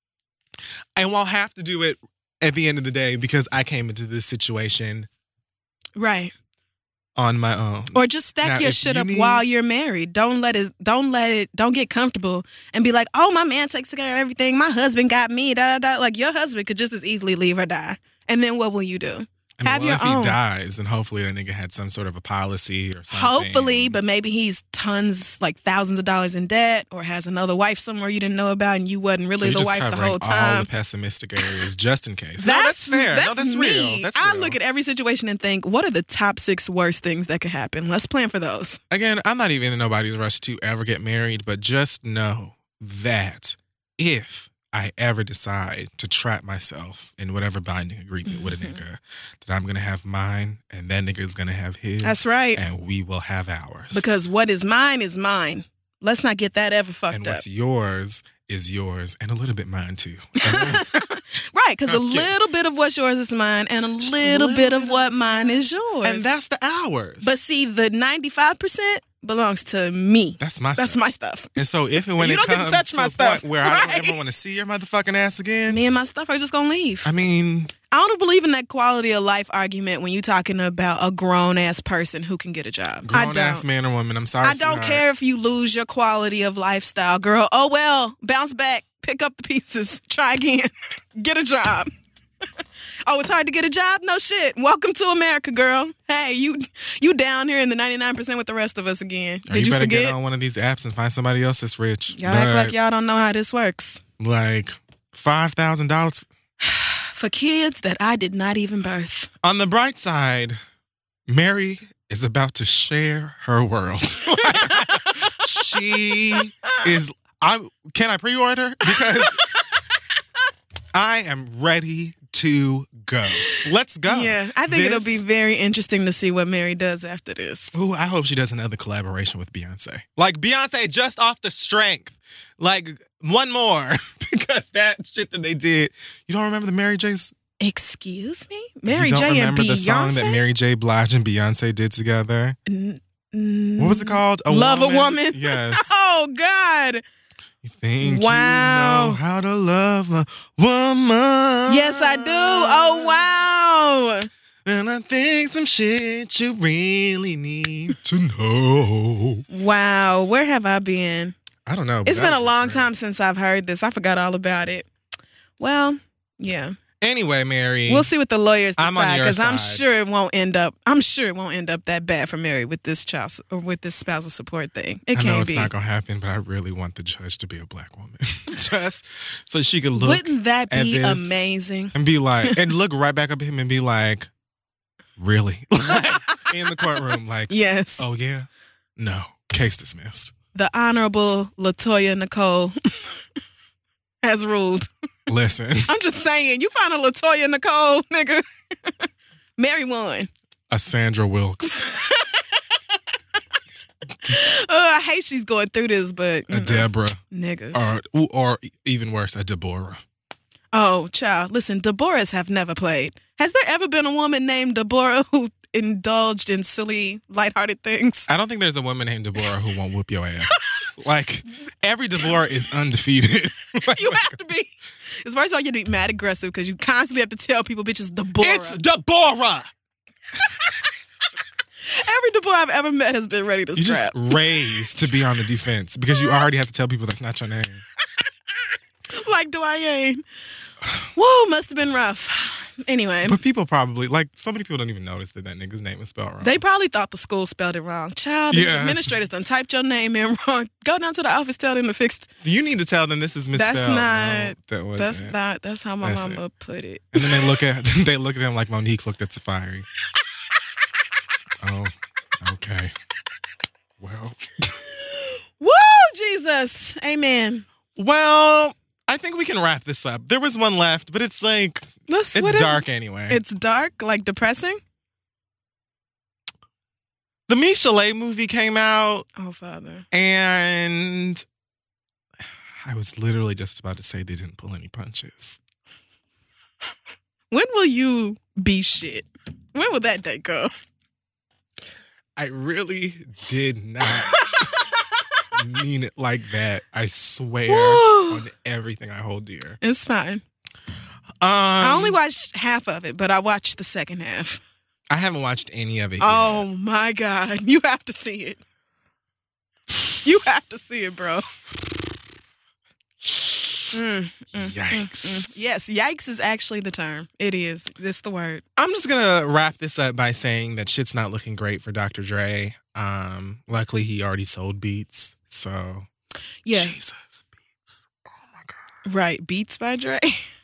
I won't have to do it at the end of the day because I came into this situation right on my own. Or just stack Now, your if shit you up need- while you're married. Don't let it. Don't let it. Don't get comfortable and be like, "Oh, my man takes care of everything. My husband got me." Da da da. Like your husband could just as easily leave or die. And then what will you do? I mean, Have well, your if own. he dies, then hopefully that nigga had some sort of a policy or something. Hopefully, but maybe he's tons, like thousands of dollars in debt, or has another wife somewhere you didn't know about, and you wasn't really so you're the just wife the covering whole all time. the pessimistic areas just in case. no, that's fair. That's no, that's me. real. That's I real. look at every situation and think, what are the top six worst things that could happen? Let's plan for those. Again, I'm not even in nobody's rush to ever get married, but just know that if I ever decide to trap myself in whatever binding agreement with a Mm-hmm. nigga, that I'm going to have mine and that nigga is going to have his. That's right. And we will have ours. Because what is mine is mine. Let's not get that ever fucked and up. what's yours is yours and a little bit mine too. Right, because a Okay. little bit of what's yours is mine, and a Just little, a bit little of what mine is yours. and that's the ours. But see, the ninety-five percent belongs to me. that's my That's stuff. my stuff. And so if and when You it don't get to comes touch to my a stuff, point where I right? don't ever want to see your motherfucking ass again, Me and my stuff are just gonna leave. I mean, I don't believe in that quality of life argument when you're talking about a grown ass person who can get a job. I grown don't. ass man or woman, I'm sorry. I don't sweetheart. care if you lose your quality of lifestyle, girl. Oh well, bounce back, pick up the pieces, try again, get a job. Oh, it's hard to get a job? No shit. Welcome to America, girl. Hey, you you down here in the ninety-nine percent with the rest of us again. Or Did you you, better forget? get on one of these apps and find somebody else that's rich. Y'all act like But, y'all don't know how this works. like five thousand dollars. For kids that I did not even birth. On the bright side, Mary is about to share her world. She is. I can I pre-order because I am ready to go. Let's go. Yeah, I think it'll This- be very interesting to see what Mary does after this. Ooh, I hope she does another collaboration with Beyonce. Like Beyonce, just off the strength. Like one more because that shit that they did. You don't remember the Mary J's? Excuse me? Mary you don't J and remember Beyonce? the song that Mary J. Blige and Beyonce did together? N- n- What was it called? A Love a Woman? Yes. Oh, God. You think Wow. you know how to love a woman? Yes, I do. Oh, wow. And I think some shit you really need to know. Wow. Where have I been? I don't know. but It's that been a was long great. time since I've heard this. I forgot all about it. Well, yeah. Anyway, Mary. We'll see what the lawyers I'm on decide your because I'm side. sure it won't end up. I'm sure it won't end up that bad for Mary with this child s- or with this spousal support thing. It I know can't it's be. not gonna happen, but I really want the judge to be a black woman, just so she could look Wouldn't that at be this amazing? and be like, and look right back up at him and be like, really, in the courtroom, like, Yes. oh yeah, no, case dismissed. The Honorable Latoya Nicole has ruled. Listen, I'm just saying, you find a Latoya Nicole, nigga. Mary won. a Sandra Wilkes, Oh, I hate she's going through this, but you a know, Deborah, niggas. or or even worse, a Deborah. Oh, child, listen, Deborahs have never played. Has there ever been a woman named Deborah who indulged in silly, lighthearted things? I don't think there's a woman named Deborah who won't whoop your ass. Like every Deborah is undefeated. Like, You have to be. It's first of all, you be mad aggressive because you constantly have to tell people bitches Deborah. it's Deborah. Every Deborah I've ever met has been ready to You scrap. just raised to be on the defense because you already have to tell people that's not your name. Like Dwayne. Whoa, must have been rough. Anyway, But people probably, like, so many people don't even notice that that nigga's name is spelled wrong. they probably thought the school spelled it wrong. Child, the Yeah. administrators done typed your name in wrong. Go down to the office, tell them to fix it. You need to tell them this is misspelled. That's not- No, that wasn't. That's not, that's how my That's mama put it. And then they look at they look at him like Monique looked at Safari. Oh, okay. Well, Woo, Jesus. Amen. well, I think we can wrap this up. There was one left, but it's like Let's, it's what is- dark anyway. It's dark, like depressing. The Michelet movie came out, Oh, Father. and I was literally just about to say they didn't pull any punches. When will you be shit? When will that day come? I really did not mean it like that. I swear on everything I hold dear. It's fine. Um, I only watched half of it, but I watched the second half. I haven't watched any of it Oh, yet. my God. You have to see it. You have to see it, bro. Mm, mm, Yikes. Mm, mm. Yes, yikes is actually the term. It is. It's the word. I'm just going to wrap this up by saying that shit's not looking great for Doctor Dre. Um, luckily, he already sold Beats. So, Yeah. Jesus, Beats. Oh, my God. Right. Beats by Dre.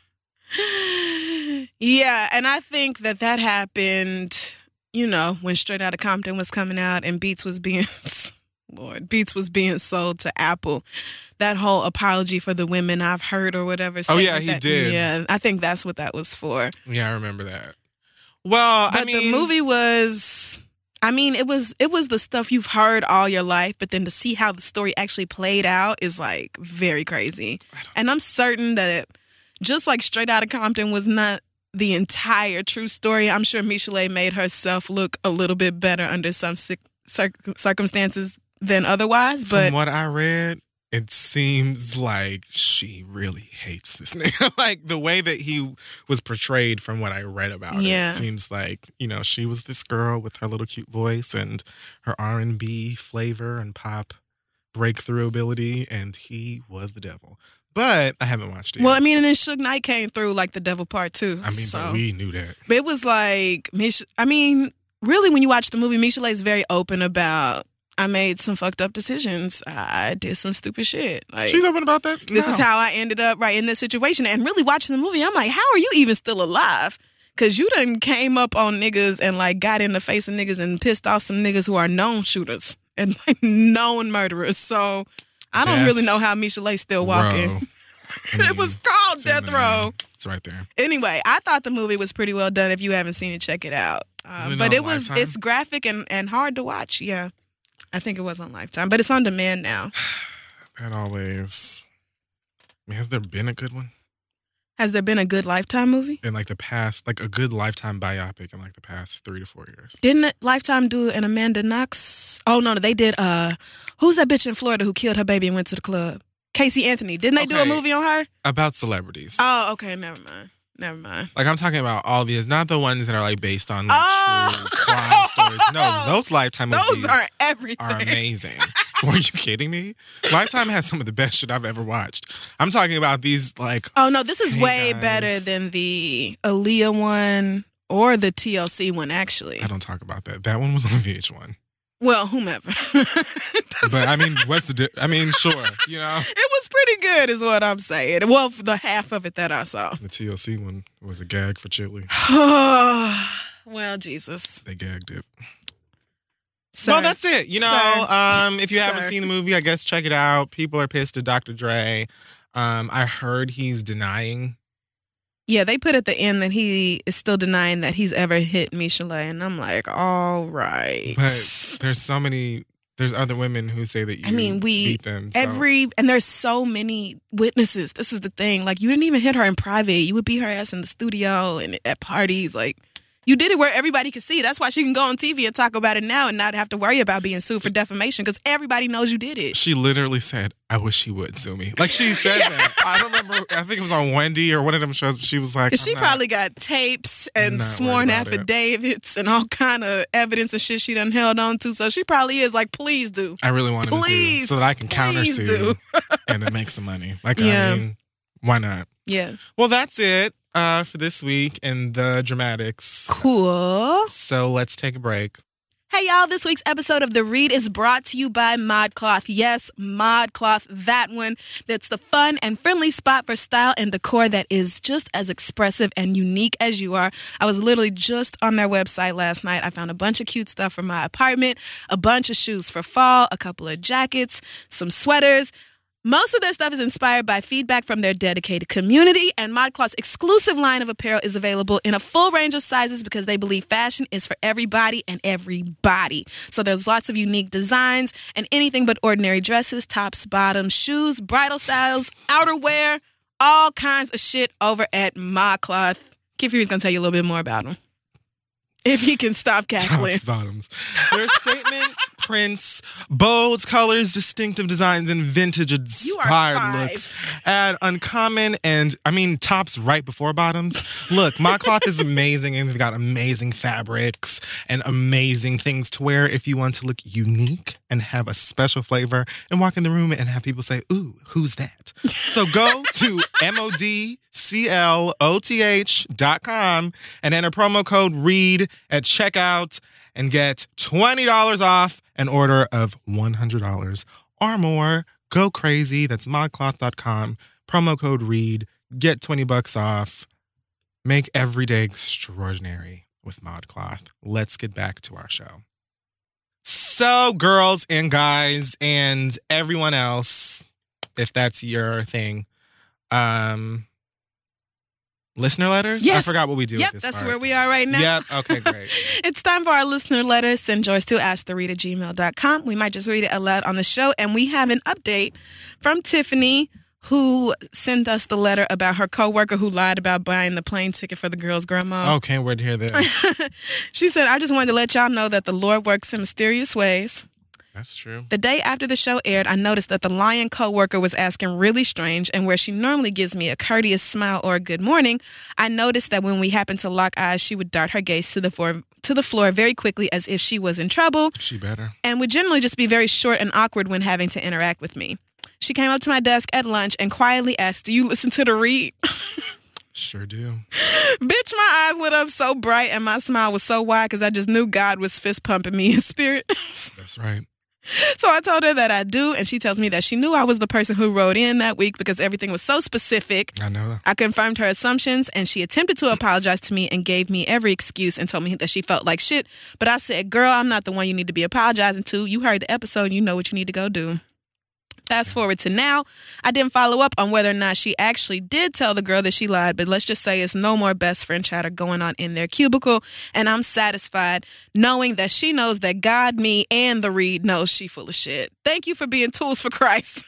Yeah, and I think that that happened, you know, when Straight Outta Compton was coming out and Beats was being, Lord, Beats was being sold to Apple. That whole apology for the women I've heard or whatever. Oh, yeah, statement he that- did. Yeah, I think that's what that was for. Yeah, I remember that. Well, But I mean, the movie was, I mean, it was it was the stuff you've heard all your life, but then to see how the story actually played out is like very crazy. And I'm certain that just like Straight Outta Compton was not the entire true story, I'm sure Michel'le made herself look a little bit better under some cir- circumstances than otherwise. But from what I read, it seems like she really hates this nigga. Like the way that he was portrayed from what I read about Yeah. it seems like, you know, she was this girl with her little cute voice and her R and B flavor and pop breakthrough ability, and he was the devil. But I haven't watched it well, yet. I mean, and then Suge Knight came through like the devil part too. I mean, so. but we knew that. But it was like, Mich- I mean, really, when you watch the movie, Michel'le is very open about, I made some fucked up decisions. I did some stupid shit. Like, She's open about that? this No. is how I ended up right in this situation. And really watching the movie, I'm like, how are you even still alive? Because you done came up on niggas and like got in the face of niggas and pissed off some niggas who are known shooters and like known murderers. So I don't Death really know how Michel'le's still walking. Row. I It mean, was called it's in Death the Row. name. It's right there. Anyway, I thought the movie was pretty well done. If you haven't seen it, check it out. Is Um, it but on it was Lifetime? it's graphic and, and hard to watch. Yeah, I think it was on Lifetime, but it's on demand now. That always. I mean, has there been a good one Has there been a good Lifetime movie? in like the past, like a good Lifetime biopic in like the past three to four years? Didn't it- Lifetime do an Amanda Knox? Oh no, no, they did. Uh, who's that bitch in Florida who killed her baby and went to the club? Casey Anthony. Didn't they do a Okay. movie on her? About celebrities. Oh, okay, never mind. Never mind. Like I'm talking about all these, not the ones that are like based on like, Oh. true crime stories. No, those Lifetime Those movies are everything. are amazing. Were you kidding me? Lifetime has some of the best shit I've ever watched. I'm talking about these like Oh no, this is Hey, way guys. better than the Aaliyah one or the T L C one, actually. I don't talk about that. That one was on V H one. Well, whomever. But I mean, what's the? Di- I mean, sure, you know. It was pretty good, is what I'm saying. Well, for the half of it that I saw. The T L C one was a gag for Chili. Well, Jesus. They gagged it. Sir. Well, that's it. You know, Sir. um, if you haven't Sir. seen the movie, I guess check it out. People are pissed at Doctor Dre. Um, I heard he's denying. Yeah, they put at the end that he is still denying that he's ever hit Michel'le, and I'm like, all right. But there's so many. There's other women who say that you I mean, we beat them. So. every and there's so many witnesses. This is the thing. Like, you didn't even hit her in private. You would beat her ass in the studio and at parties. Like, you did it where everybody could see. That's why she can go on T V and talk about it now and not have to worry about being sued for defamation because everybody knows you did it. She literally said, "I wish he would sue me." Like she said that. I don't remember. I think it was on Wendy or one of them shows. But she was like, 'Cause she "I'm not- probably got tapes and not sworn worried about it. affidavits and all kind of evidence and shit she done held on to. So she probably is like, please do. I really want him Please, to, so that I can counter please sue do. and then make some money. Like, Yeah. I mean, why not? Yeah. Well, that's it uh, for this week in the dramatics. Cool. So let's take a break. Hey y'all, this week's episode of The Read is brought to you by ModCloth. Yes, ModCloth, that one. That's the fun and friendly spot for style and decor that is just as expressive and unique as you are. I was literally just on their website last night. I found a bunch of cute stuff for my apartment, a bunch of shoes for fall, a couple of jackets, some sweaters. Most of their stuff is inspired by feedback from their dedicated community, and ModCloth's exclusive line of apparel is available in a full range of sizes because they believe fashion is for everybody and everybody. So there's lots of unique designs and anything but ordinary dresses, tops, bottoms, shoes, bridal styles, outerwear, all kinds of shit over at ModCloth. Kid Fury's going to tell you a little bit more about them. If he can stop cackling. Tops, bottoms. Their statement prints, bold colors, distinctive designs, and vintage-inspired looks add uncommon and, I mean, tops right before bottoms. Look, ModCloth is amazing, and we've got amazing fabrics and amazing things to wear if you want to look unique and have a special flavor and walk in the room and have people say, ooh, who's that? So go to M O D C L O T H dot com and enter promo code READ at checkout and get twenty dollars off an order of one hundred dollars or more. Go crazy. That's modcloth dot com. Promo code READ. Get twenty bucks off. Make every day extraordinary with ModCloth. Let's get back to our show. So, girls and guys and everyone else, if that's your thing, um... listener letters? Yes. I forgot what we do Yep, with this that's part. where we are right now. Yep, okay, great. It's time for our listener letters. Send yours to ask the read at gmail dot com. We might just read it aloud on the show. And we have an update from Tiffany, who sent us the letter about her coworker who lied about buying the plane ticket for the girl's grandma. Oh, can't wait to hear this. She said, I just wanted to let y'all know that the Lord works in mysterious ways. That's true. The day after the show aired, I noticed that the lying coworker was asking really strange, and where she normally gives me a courteous smile or a good morning, I noticed that when we happened to lock eyes, she would dart her gaze to the floor, to the floor very quickly as if she was in trouble. She better. And would generally just be very short and awkward when having to interact with me. She came up to my desk at lunch and quietly asked, do you listen to the read? Sure do. Bitch, my eyes lit up so bright and my smile was so wide because I just knew God was fist pumping me in spirit. That's right. So I told her that I do, and she tells me that she knew I was the person who wrote in that week because everything was so specific. I know that. I confirmed her assumptions, and she attempted to apologize to me and gave me every excuse and told me that she felt like shit. But I said, girl, I'm not the one you need to be apologizing to. You heard the episode, and you know what you need to go do. Fast forward to now, I didn't follow up on whether or not she actually did tell the girl that she lied, but let's just say it's no more best friend chatter going on in their cubicle, and I'm satisfied knowing that she knows that God, me, and the read knows she full of shit. Thank you for being tools for Christ.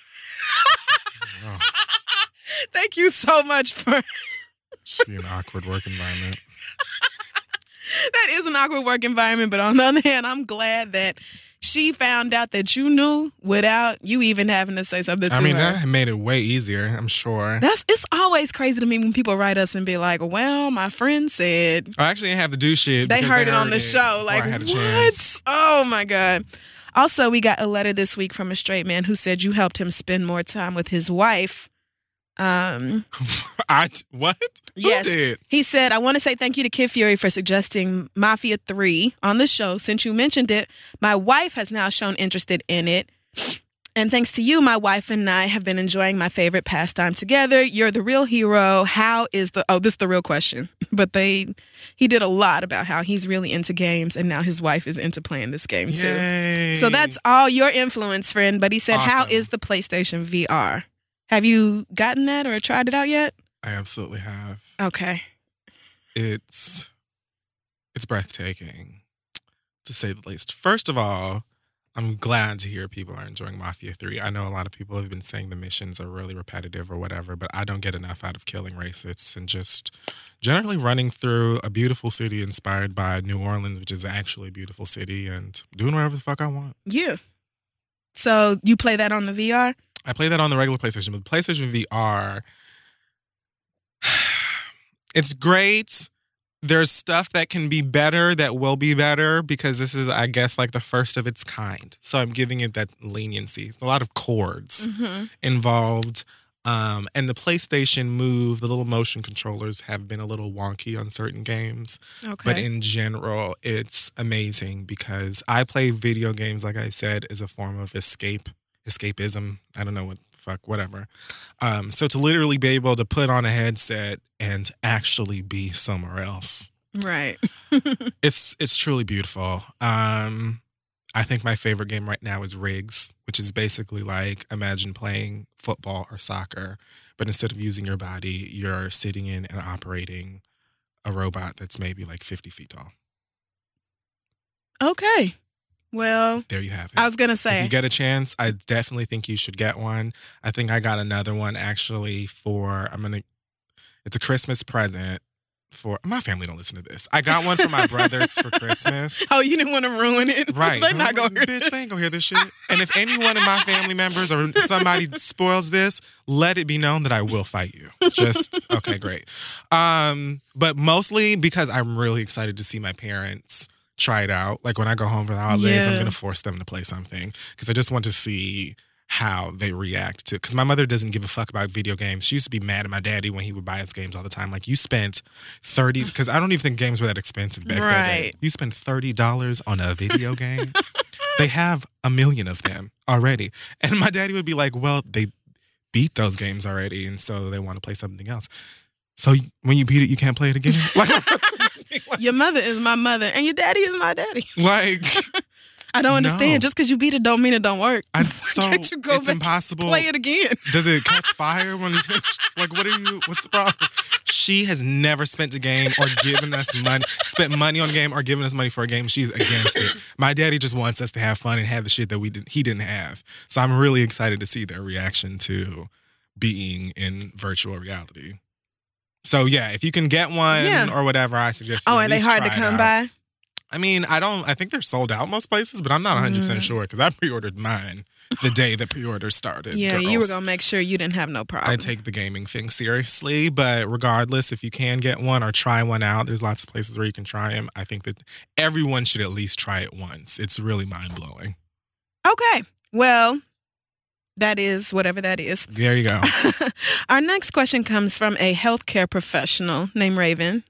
Oh. Thank you so much for... Should be an awkward work environment. That is an awkward work environment, but on the other hand, I'm glad that she found out that you knew without you even having to say something to I mean, her. that made it way easier, I'm sure. That's it's always crazy to me when people write us and be like, well, my friend said I actually didn't have to do shit. they because heard they it on the it show. before Like, I had a what? chance. Oh, my God. Also, we got a letter this week from a straight man who said you helped him spend more time with his wife. Um, I, what? yes. Who did? He said, I want to say thank you to Kid Fury for suggesting Mafia three on the show. Since you mentioned it, my wife has now shown interest in it. And thanks to you, my wife and I have been enjoying my favorite pastime together. You're the real hero. How is the, oh, this is the real question. But they, he did a lot about how he's really into games and now his wife is into playing this game too. Yay. So that's all your influence, friend. But he said, Awesome. how is the PlayStation V R? Have you gotten that or tried it out yet? I absolutely have. Okay. It's it's breathtaking, to say the least. First of all, I'm glad to hear people are enjoying Mafia three. I know a lot of people have been saying the missions are really repetitive or whatever, but I don't get enough out of killing racists and just generally running through a beautiful city inspired by New Orleans, which is actually a beautiful city, and doing whatever the fuck I want. Yeah. So you play that on the V R? I play that on the regular PlayStation, but the PlayStation V R, it's great. There's stuff that can be better, that will be better, because this is, I guess, like the first of its kind. So I'm giving it that leniency. A lot of chords Mm-hmm. involved. Um, and the PlayStation Move, the little motion controllers have been a little wonky on certain games. Okay. But in general, it's amazing because I play video games, like I said, as a form of escape. Escapism. I don't know what the fuck, whatever. Um, so to literally be able to put on a headset and actually be somewhere else, Right. it's it's truly beautiful. Um, I think my favorite game right now is Rigs, which is basically like imagine playing football or soccer, but instead of using your body, you're sitting in and operating a robot that's maybe like fifty feet tall. Okay. Well, There you have it. I was going to If say, you get a chance, I definitely think you should get one. I think I got another one actually for, I'm going to, it's a Christmas present for my family. Don't listen to this. I got one for my brothers for Christmas. Oh, you didn't want to ruin it, Right? They're not gonna hear bitch. this. They ain't gonna hear this shit. And if anyone of my family members or somebody spoils this, let it be known that I will fight you. Just okay, great. Um, but mostly because I'm really excited to see my parents try it out. Like when I go home for the holidays, Yeah. I'm gonna force them to play something because I just want to see how they react to. Because my mother doesn't give a fuck about video games. She used to be mad at my daddy when he would buy us games all the time. Like, you spent thirty because I don't even think games were that expensive back then. Right. You spent thirty dollars on a video game. They have a million of them already. And my daddy would be like, well, they beat those games already, and so they want to play something else. So when you beat it, you can't play it again? Like, Your mother is my mother, and your daddy is my daddy. like I don't understand. No. Just because you beat it don't mean it don't work. I, so Can't you go it's back impossible. Play it again. Does it catch fire when you finish? Like, what are you, what's the problem? She has never spent a game or given us money, spent money on a game or given us money for a game. She's against it. My daddy just wants us to have fun and have the shit that we didn't, he didn't have. So I'm really excited to see their reaction to being in virtual reality. So yeah, if you can get one Yeah. or whatever, I suggest you Oh, at are they least hard to try it come out. by? I mean, I don't, I think they're sold out most places, but I'm not one hundred percent Mm. sure because I pre-ordered mine the day the pre-order started. Yeah, you were girls. going to make sure you didn't have no problem. I take the gaming thing seriously, but regardless, if you can get one or try one out, there's lots of places where you can try them. I think that everyone should at least try it once. It's really mind-blowing. Okay. Well, that is whatever that is. There you go. Our next question comes from a healthcare professional named Raven.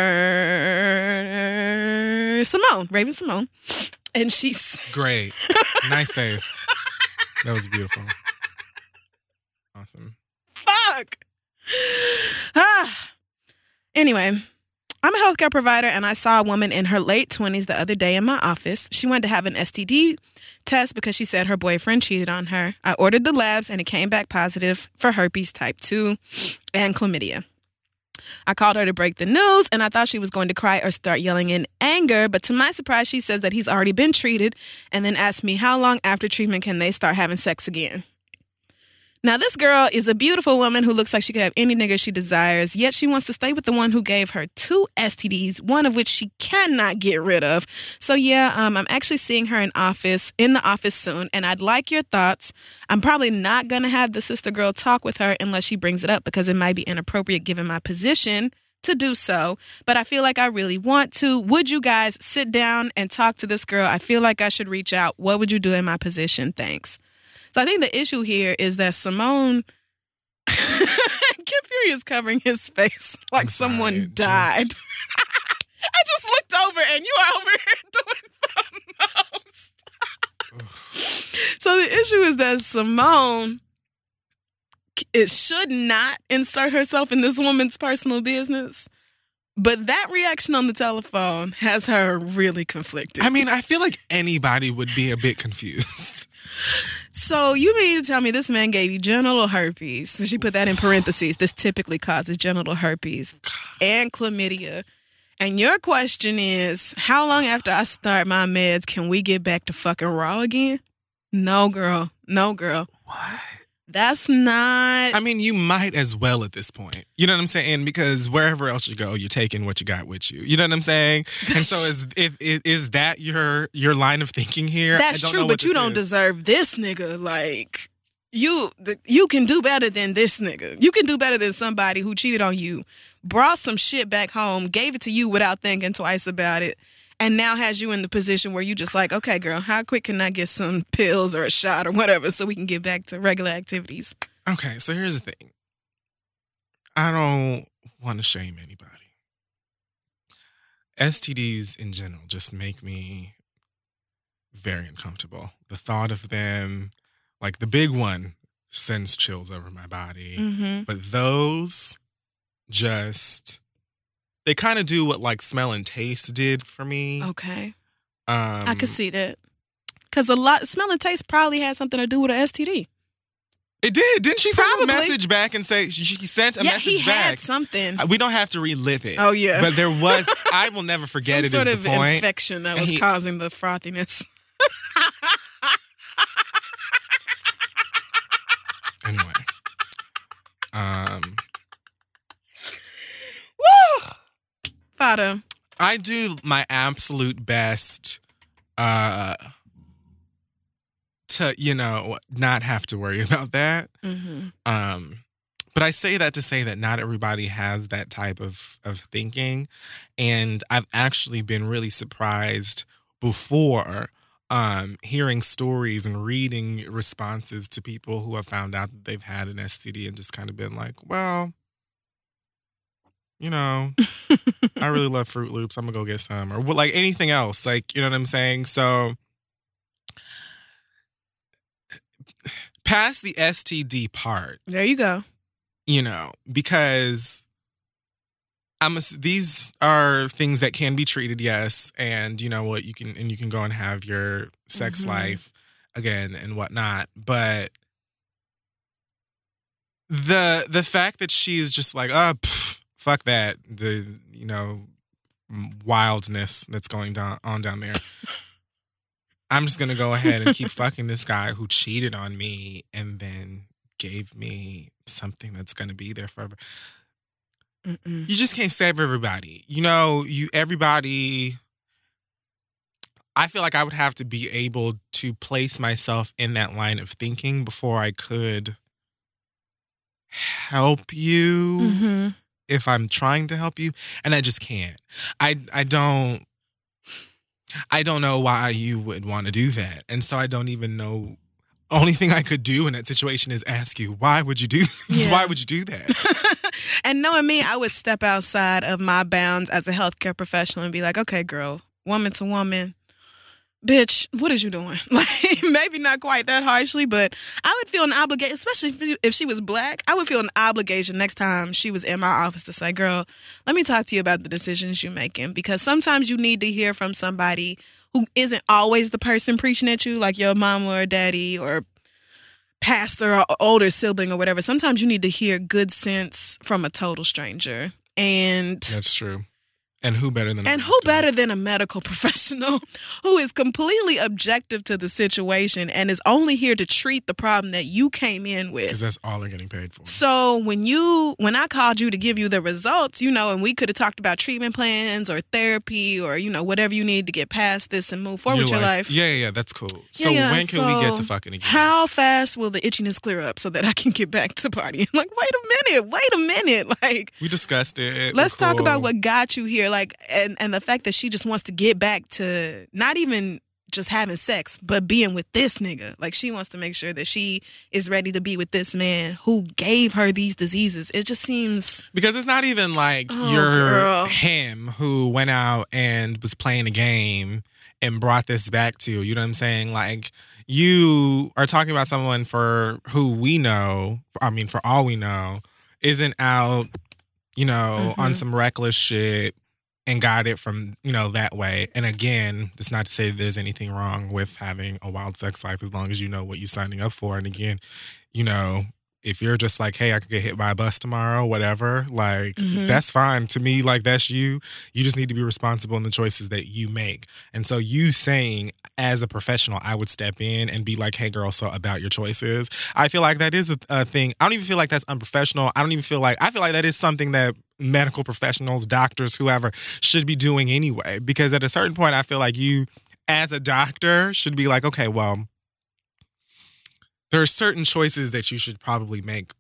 Er, Simone. Raven Simone. And she's... Great. Nice save. That was beautiful. Awesome. Fuck. Ah. Anyway, I'm a healthcare provider, and I saw a woman in her late twenties the other day in my office. She wanted to have an S T D test because she said her boyfriend cheated on her. I ordered the labs, and it came back positive for herpes type two and chlamydia. I called her to break the news, and I thought she was going to cry or start yelling in anger, but to my surprise, she says that he's already been treated and then asked me how long after treatment can they start having sex again. Now, this girl is a beautiful woman who looks like she could have any nigga she desires, yet she wants to stay with the one who gave her two S T Ds, one of which she cannot get rid of. So, yeah, um, I'm actually seeing her in office, in the office soon, and I'd like your thoughts. I'm probably not going to have the sister girl talk with her unless she brings it up because it might be inappropriate given my position to do so, but I feel like I really want to. Would you guys sit down and talk to this girl? I feel like I should reach out. What would you do in my position? Thanks. So I think the issue here is that Simone, Kid Fury is covering his face like I'm sorry, someone it died. just- I just looked over and you are over here doing the most. So the issue is that Simone it should not insert herself in this woman's personal business. But that reaction on the telephone has her really conflicted. I mean, I feel like anybody would be a bit confused. So you mean to tell me this man gave you genital herpes? So she put that in parentheses. This typically causes genital herpes and chlamydia. And your question is, how long after I start my meds can we get back to fucking raw again? No, girl. No, girl. What? That's not... I mean, you might as well at this point. You know what I'm saying? Because wherever else you go, you're taking what you got with you. You know what I'm saying? And so is if is, is that your your line of thinking here? That's I don't true, know but what you this don't is. deserve this nigga. Like, you you can do better than this nigga. You can do better than somebody who cheated on you, brought some shit back home, gave it to you without thinking twice about it, and now has you in the position where you just like, okay, girl, how quick can I get some pills or a shot or whatever so we can get back to regular activities? Okay, so here's the thing. I don't want to shame anybody. S T Ds in general just make me very uncomfortable. The thought of them, like the big one, sends chills over my body. Mm-hmm. But those just, they kind of do what like smell and taste did for me. Okay. Um, I could see that. Because a lot, smell and taste probably had something to do with an S T D. It did. Didn't she send Probably. a message back and say, she she sent a yeah, message he back? had something. Uh, We don't have to relive it. Oh, yeah. But there was, I will never forget Some it sort is of the point. infection that And was he- causing the frothiness. Anyway. Um, Woo! how to. I do my absolute best uh, to, you know, not have to worry about that. Mm-hmm. Um, but I say that to say that not everybody has that type of, of thinking. And I've actually been really surprised before um, hearing stories and reading responses to people who have found out that they've had an S T D and just kind of been like, well, you know, I really love Fruit Loops. I'm going to go get some. Or like anything else. Like, you know what I'm saying? So past the S T D part. There you go. You know, because I'm a, these are things that can be treated, yes, and you know what, you can and you can go and have your sex Mm-hmm. life again and whatnot. But the the fact that she's just like, oh, pff, fuck that, the you know wildness that's going down on down there. I'm just gonna go ahead and keep fucking this guy who cheated on me and then gave me something that's gonna be there forever. Mm-mm. You just can't save everybody. You know, you everybody. I feel like I would have to be able to place myself in that line of thinking before I could help you Mm-hmm. if I'm trying to help you, and I just can't. I I don't. I don't know why you would want to do that, and so I don't even know. Only thing I could do in that situation is ask you, why would you do? Yeah. Why would you do that? And knowing me, I would step outside of my bounds as a healthcare professional and be like, okay, girl, woman to woman, bitch, what is you doing? Like, maybe not quite that harshly, but I would feel an obligation, especially if, you, if she was black, I would feel an obligation next time she was in my office to say, girl, let me talk to you about the decisions you're making. Because sometimes you need to hear from somebody who isn't always the person preaching at you, like your mama or daddy or pastor or older sibling or whatever. Sometimes you need to hear good sense from a total stranger. And That's true. And who better than a and who doctor? better than a medical professional who is completely objective to the situation and is only here to treat the problem that you came in with. Because that's all they're getting paid for. So when you when I called you to give you the results, you know, and we could have talked about treatment plans or therapy or, you know, whatever you need to get past this and move forward You're with your like, life. Yeah, yeah, yeah, that's cool. So Yeah, yeah, when can we get to so fucking again? How fast will the itchiness clear up so that I can get back to partying? Like, wait a minute, wait a minute. Like, We discussed it. let's We're talk cool. about what got you here. Like, and, and the fact that she just wants to get back to not even just having sex, but being with this nigga. Like, she wants to make sure that she is ready to be with this man who gave her these diseases. It just seems... Because it's not even like Oh, you're girl. him who went out and was playing a game and brought this back to you. You know what I'm saying? Like, you are talking about someone for who we know, I mean, for all we know, isn't out, you know, Mhm. on some reckless shit and got it from, you know, that way. And again, it's not to say that there's anything wrong with having a wild sex life as long as you know what you're signing up for. And again, you know, if you're just like, hey, I could get hit by a bus tomorrow, whatever, like, Mhm. that's fine. To me, like, that's you. You just need to be responsible in the choices that you make. And so you saying, as a professional, I would step in and be like, hey, girl, so about your choices. I feel like that is a, a thing. I don't even feel like that's unprofessional. I don't even feel like, I feel like that is something that medical professionals, doctors, whoever, should be doing anyway. Because at a certain point, I feel like you, as a doctor, should be like, okay, well, there are certain choices that you should probably make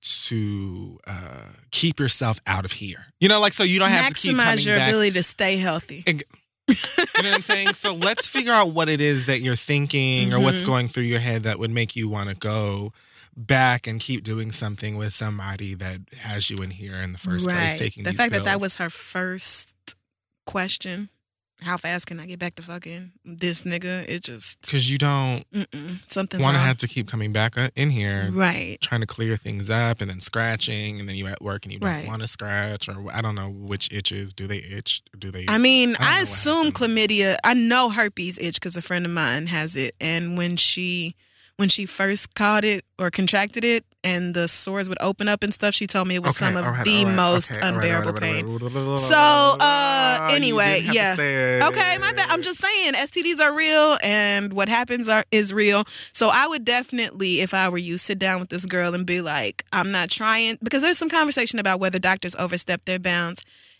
to uh, keep yourself out of here. You know, like, so you don't have to keep maximize coming your back. ability to stay healthy. And- you know what I'm saying? So let's figure out what it is that you're thinking or what's Mhm. going through your head that would make you want to go back and keep doing something with somebody that has you in here in the first place, taking The these fact that that pills. was her first question. How fast can I get back to fucking this nigga? It just Because you don't mm-mm, something's want to wrong. have to keep coming back uh, in here, Right. trying to clear things up and then scratching, and then you're at work and you don't Right. want to scratch, or I don't know which itches. Do they itch? Or do they? I mean, I don't I, know what assume happened. chlamydia. I know herpes itch because a friend of mine has it, and when she when she first caught it or contracted it, and the sores would open up and stuff, she told me it was Okay, some of all right, the all right, most okay, all right, unbearable all right, all right, pain. all right, all right. So, uh, Ah, you anyway, didn't have to yeah. say it. Okay, my bad. I'm just saying S T Ds are real and what happens are is real. So I would definitely, if I were you, sit down with this girl and be like, I'm not trying, because there's some conversation about whether doctors overstep their bounds.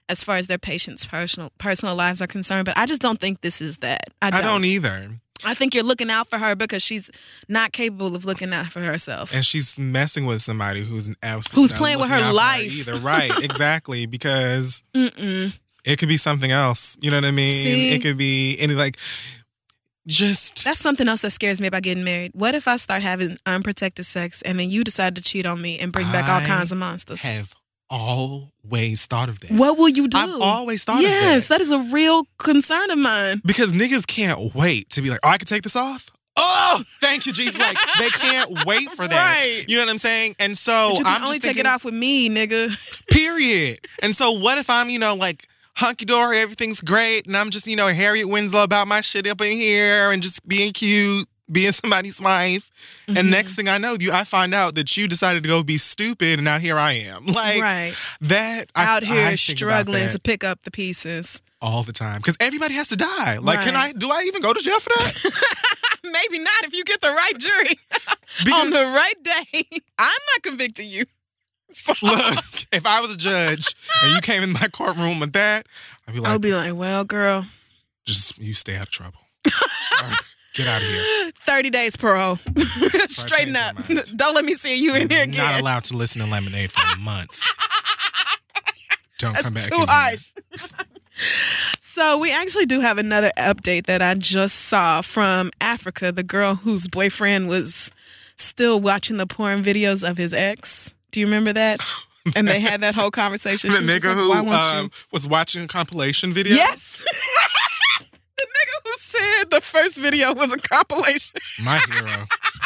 as far as their patients' personal personal lives are concerned. But I just don't think this is that. I don't, I don't either. I think you're looking out for her because she's not capable of looking out for herself. And she's messing with somebody who's absolutely who's playing with her life. Her either. Right, exactly. Because Mm-mm. it could be something else. You know what I mean? See? It could be any like just That's something else that scares me about getting married. What if I start having unprotected sex and then you decide to cheat on me and bring back all I kinds of monsters? have always thought of that. What will you do? I've always thought yes, of that. that is a real concern of mine. Because niggas can't wait to be like, oh, I can take this off? Oh, thank you, Jesus. Like, they can't wait for that. Right. You know what I'm saying? And so But you can I'm only just take thinking, it off with me, nigga. period. And so what if I'm, you know, like, hunky-dory, everything's great, and I'm just, you know, Harriet Winslow about my shit up in here and just being cute, being somebody's wife. Mm-hmm. And next thing I know, you, I find out that you decided to go be stupid, and now here I am. Like, Right. that. Out I, here I think about struggling that to pick up the pieces. all the time. Because everybody has to die. Like, can I, Right. do I even go to jail for that? Maybe not if you get the right jury Because- on the right day. I'm not convicting you. So, Look, if I was a judge and you came in my courtroom with that, I'd be like, I'll be like, well, girl, just, you stay out of trouble. Or get out of here. thirty days parole. Straighten change up. my mind. Don't let me see you in here You're again. not allowed to listen to Lemonade for a month. Don't That's come back too in here. harsh. So we actually do have another update that I just saw from Africa, the girl whose boyfriend was still watching the porn videos of his ex. Do you remember that? And they had that whole conversation. The She was just nigga like, who "Why won't you?" um, was watching a compilation video? Yes. The nigga who said the first video was a compilation. My hero.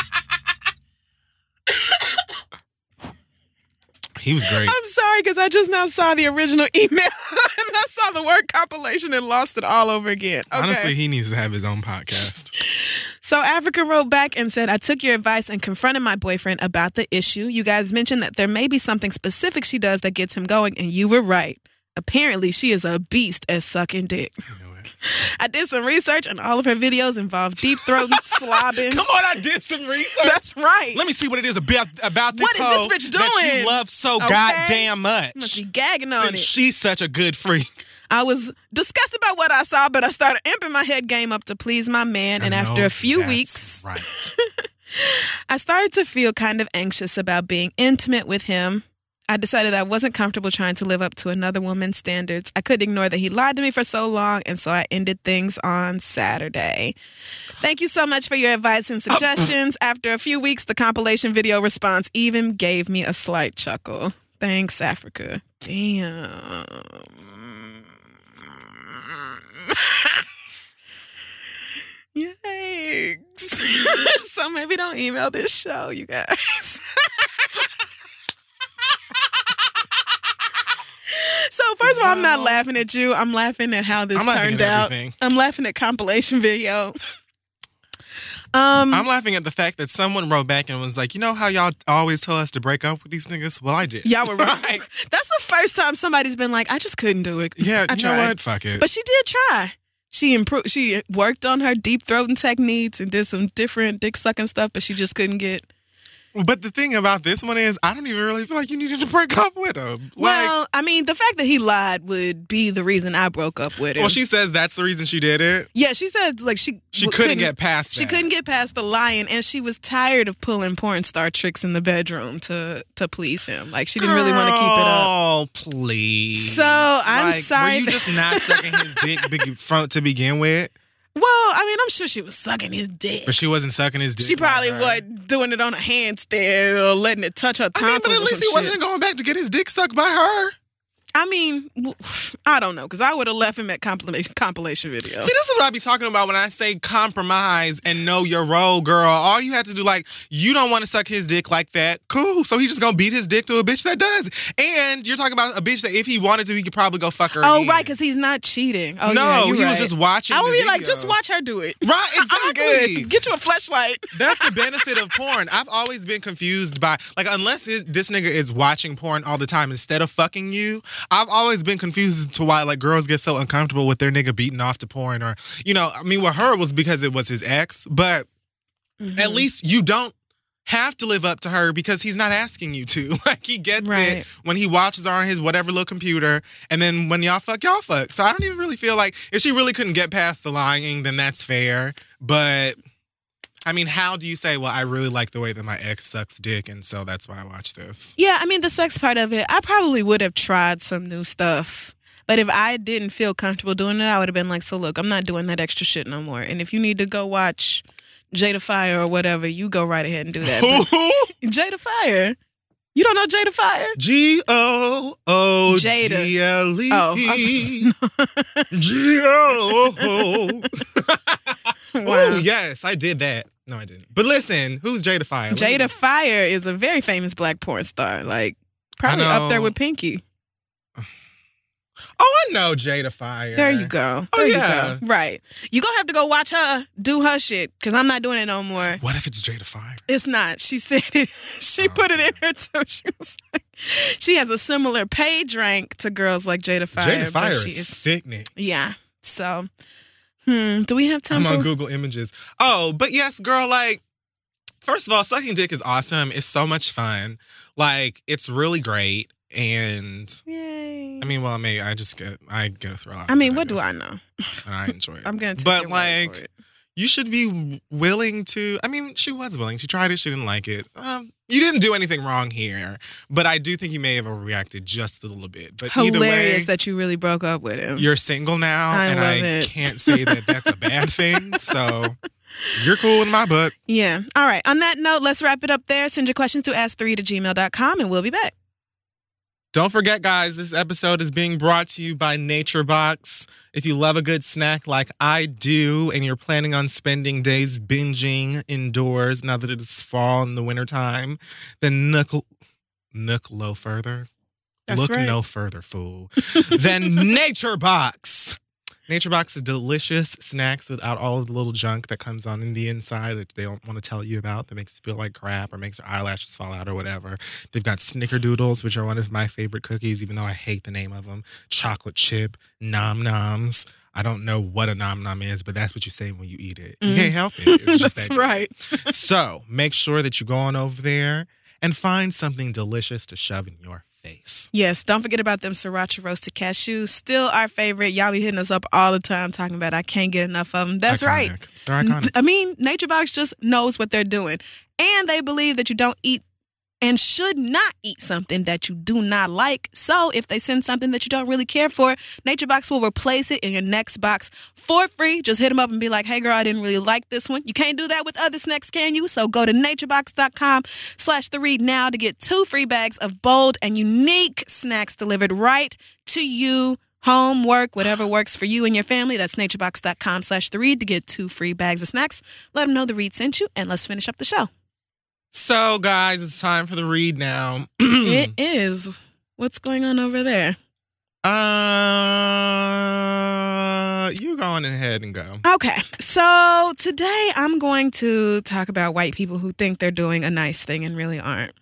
He was great. I'm sorry because I just now saw the original email and I saw the word compilation and lost it all over again. Okay. Honestly, he needs to have his own podcast. So Africa wrote back and said, I took your advice and confronted my boyfriend about the issue. You guys mentioned that there may be something specific she does that gets him going, and you were right. Apparently, she is a beast at sucking dick. You know it. I did some research, and all of her videos involve deep throat and slobbing. Come on, I did some research. That's right. Let me see what it is about, about this What is this hoe bitch that doing? you love so Okay. goddamn much. Must be gagging on And it. she's such a good freak. I was disgusted about what I saw, but I started amping my head game up to please my man. And I after know a few that's weeks, right. I started to feel kind of anxious about being intimate with him. I decided I wasn't comfortable trying to live up to another woman's standards. I couldn't ignore that he lied to me for so long, and so I ended things on Saturday. Thank you so much for your advice and suggestions. After a few weeks, the compilation video response even gave me a slight chuckle. Thanks, Africa. Damn. Yikes. So maybe don't email this show, you guys. So first of all, I'm not Well- laughing at you. I'm laughing at how this I'm laughing turned at out. everything. I'm laughing at compilation video. Um, I'm laughing at the fact that someone wrote back and was like, you know how y'all always tell us to break up with these niggas? Well, I did. y'all were right. Like, That's the first time somebody's been like, I just couldn't do it. yeah, I you know tried. what? Fuck it. But she did try. She improved. She worked on her deep throating techniques and did some different dick sucking stuff, but she just couldn't get. But the thing about this one is, I don't even really feel like you needed to break up with him. Like, Well, I mean, the fact that he lied would be the reason I broke up with him. well, she says that's the reason she did it. yeah, she said like she She w- couldn't get past She that. couldn't get past the lying, and she was tired of pulling porn star tricks in the bedroom to to please him. Like she didn't really want to keep it up. Oh, please. So I'm Like, sorry Were you that- just not sucking his dick big front to begin with? Well, I mean, I'm sure she was sucking his dick. But she wasn't sucking his dick. She probably like her. was doing it on a handstand or letting it touch her I mean, tonsils but at or least some he shit. wasn't going back to get his dick sucked by her. I mean, w- I don't know, because I would have left him at compilation, compilation video. See, this is what I be talking about when I say compromise and know your role, girl. All you have to do, like, you don't want to suck his dick like that. Cool. So he just gonna beat his dick to a bitch that does. And you're talking about a bitch that if he wanted to, he could probably go fuck her Oh, again. right, because he's not cheating. Oh, no, yeah, you're he was right. just watching I would the be like, video. just watch her do it. Right, I'm exactly. good. Get you a fleshlight. That's the benefit of porn. I've always been confused by, like, unless it, this nigga is watching porn all the time instead of fucking you, I've always been confused as to why, like, girls get so uncomfortable with their nigga beating off to porn or, you know, I mean, with her it was because it was his ex, but Mm-hmm. at least you don't have to live up to her because he's not asking you to. Like, he gets Right. it when he watches her on his whatever little computer, and then when y'all fuck, y'all fuck. So I don't even really feel like, if she really couldn't get past the lying, then that's fair. But, I mean, how do you say, well, I really like the way that my ex sucks dick, and so that's why I watch this? Yeah, I mean, the sex part of it, I probably would have tried some new stuff. But if I didn't feel comfortable doing it, I would have been like, so look, I'm not doing that extra shit no more. And if you need to go watch Jada Fire or whatever, you go right ahead and do that. But Jada Fire? You don't know Jada Fire? G O O Jada. G L E. Oh, I was G O O. Wow. Oh, yes, I did that. No, I didn't. But listen, who's Jada Fire? Jada Fire is a very famous black porn star. Like, probably I up there know. with Pinky. Oh, I know Jada Fire. There you go. Oh, There yeah. you go. Right. You're going to have to go watch her do her shit because I'm not doing it no more. What if it's Jada Fire? It's not. She said it. She Oh. put it in her too. She was like, she has a similar page rank to girls like Jada Fire. Jada Fire but she is is. sickening. Yeah. So, hmm. Do we have time I'm for? on Google Images. Oh, but yes, girl, like, first of all, sucking dick is awesome. It's so much fun. Like, it's really great. And Yay. I mean, well, I may I just get I get a thrill out. I mean, of it, what do guess. I know? And I enjoy it. I'm gonna take But your word for like, it. you should be willing to. I mean, she was willing. She tried it. She didn't like it. Um, you didn't do anything wrong here. But I do think you may have overreacted just a little bit. But either Hilarious way, that you really broke up with him. you're single now, I and love I it. can't say that that's a bad thing. So you're cool in my book. Yeah. All right. On that note, let's wrap it up there. Send your questions to ask three to gmail dot com and we'll be back. Don't forget, guys, this episode is being brought to you by NatureBox. If you love a good snack like I do, and you're planning on spending days binging indoors now that it is fall in the wintertime, then look, look no further. That's look right. no further, fool. Than NatureBox. NatureBox is delicious snacks without all of the little junk that comes on in the inside that they don't want to tell you about that makes you feel like crap or makes your eyelashes fall out or whatever. They've got snickerdoodles, which are one of my favorite cookies, even though I hate the name of them. Chocolate chip, nom noms. I don't know what a nom nom is, but that's what you say when you eat it. You Mm. can't help it. It's just That's that right. So make sure that you go on over there and find something delicious to shove in your face. Yes, don't forget about them Sriracha roasted cashews. Still our favorite. Y'all be hitting us up all the time talking about I can't get enough of them. That's right. Iconic. They're iconic. I mean, NatureBox just knows what they're doing. And they believe that you don't eat and should not eat something that you do not like. So if they send something that you don't really care for, NatureBox will replace it in your next box for free. Just hit them up and be like, hey, girl, I didn't really like this one. You can't do that with other snacks, can you? So go to naturebox.com slash the read now to get two free bags of bold and unique snacks delivered right to you. Home, work, whatever works for you and your family. That's naturebox.com slash the read to get two free bags of snacks. Let them know the read sent you, and let's finish up the show. So, guys, it's time for the read now. It is. What's going on over there? Uh, you go on ahead and go. Okay, so today I'm going to talk about white people who think they're doing a nice thing and really aren't.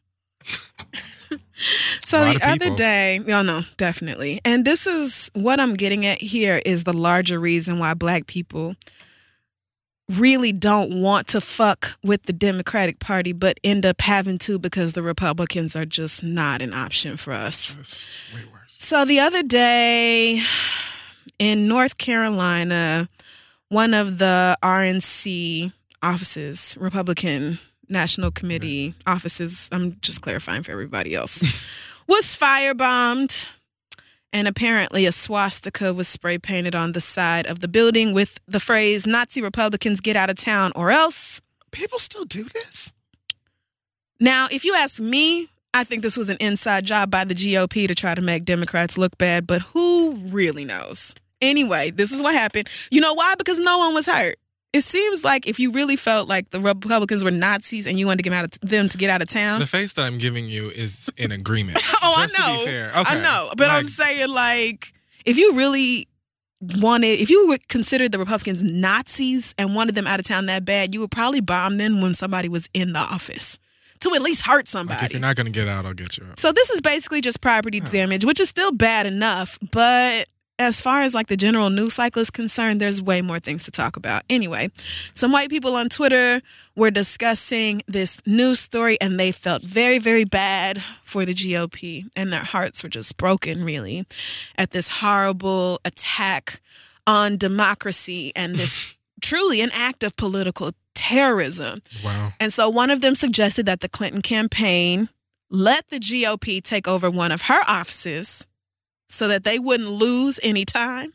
So A lot the of other people. day, no, no, definitely. And this is what I'm getting at here is the larger reason why black people really don't want to fuck with the Democratic Party, but end up having to because the Republicans are just not an option for us. It's way worse. So the other day in North Carolina, one of the R N C offices, Republican National Committee offices, I'm just clarifying for everybody else, was firebombed. And apparently a swastika was spray painted on the side of the building with the phrase, Nazi Republicans get out of town or else. People still do this? Now, if you ask me, I think this was an inside job by the G O P to try to make Democrats look bad, but who really knows? Anyway, this is what happened. You know why? Because no one was hurt. It seems like if you really felt like the Republicans were Nazis and you wanted to get out of them to get out of town. The face that I'm giving you is in agreement. Oh, Just I to know. be fair. I Okay. know. But I'm Like, saying, like, if you really wanted, if you would consider the Republicans Nazis and wanted them out of town that bad, you would probably bomb them when somebody was in the office to at least hurt like, if somebody. you're not going to get out, I'll get you out. So this is basically just property damage, which is still bad enough, but as far as like the general news cycle is concerned, there's way more things to talk about. Anyway, some white people on Twitter were discussing this news story and they felt very, very bad for the G O P and their hearts were just broken, really, at this horrible attack on democracy and this truly an act of political terrorism. Wow. And so one of them suggested that the Clinton campaign let the G O P take over one of her offices so that they wouldn't lose any time.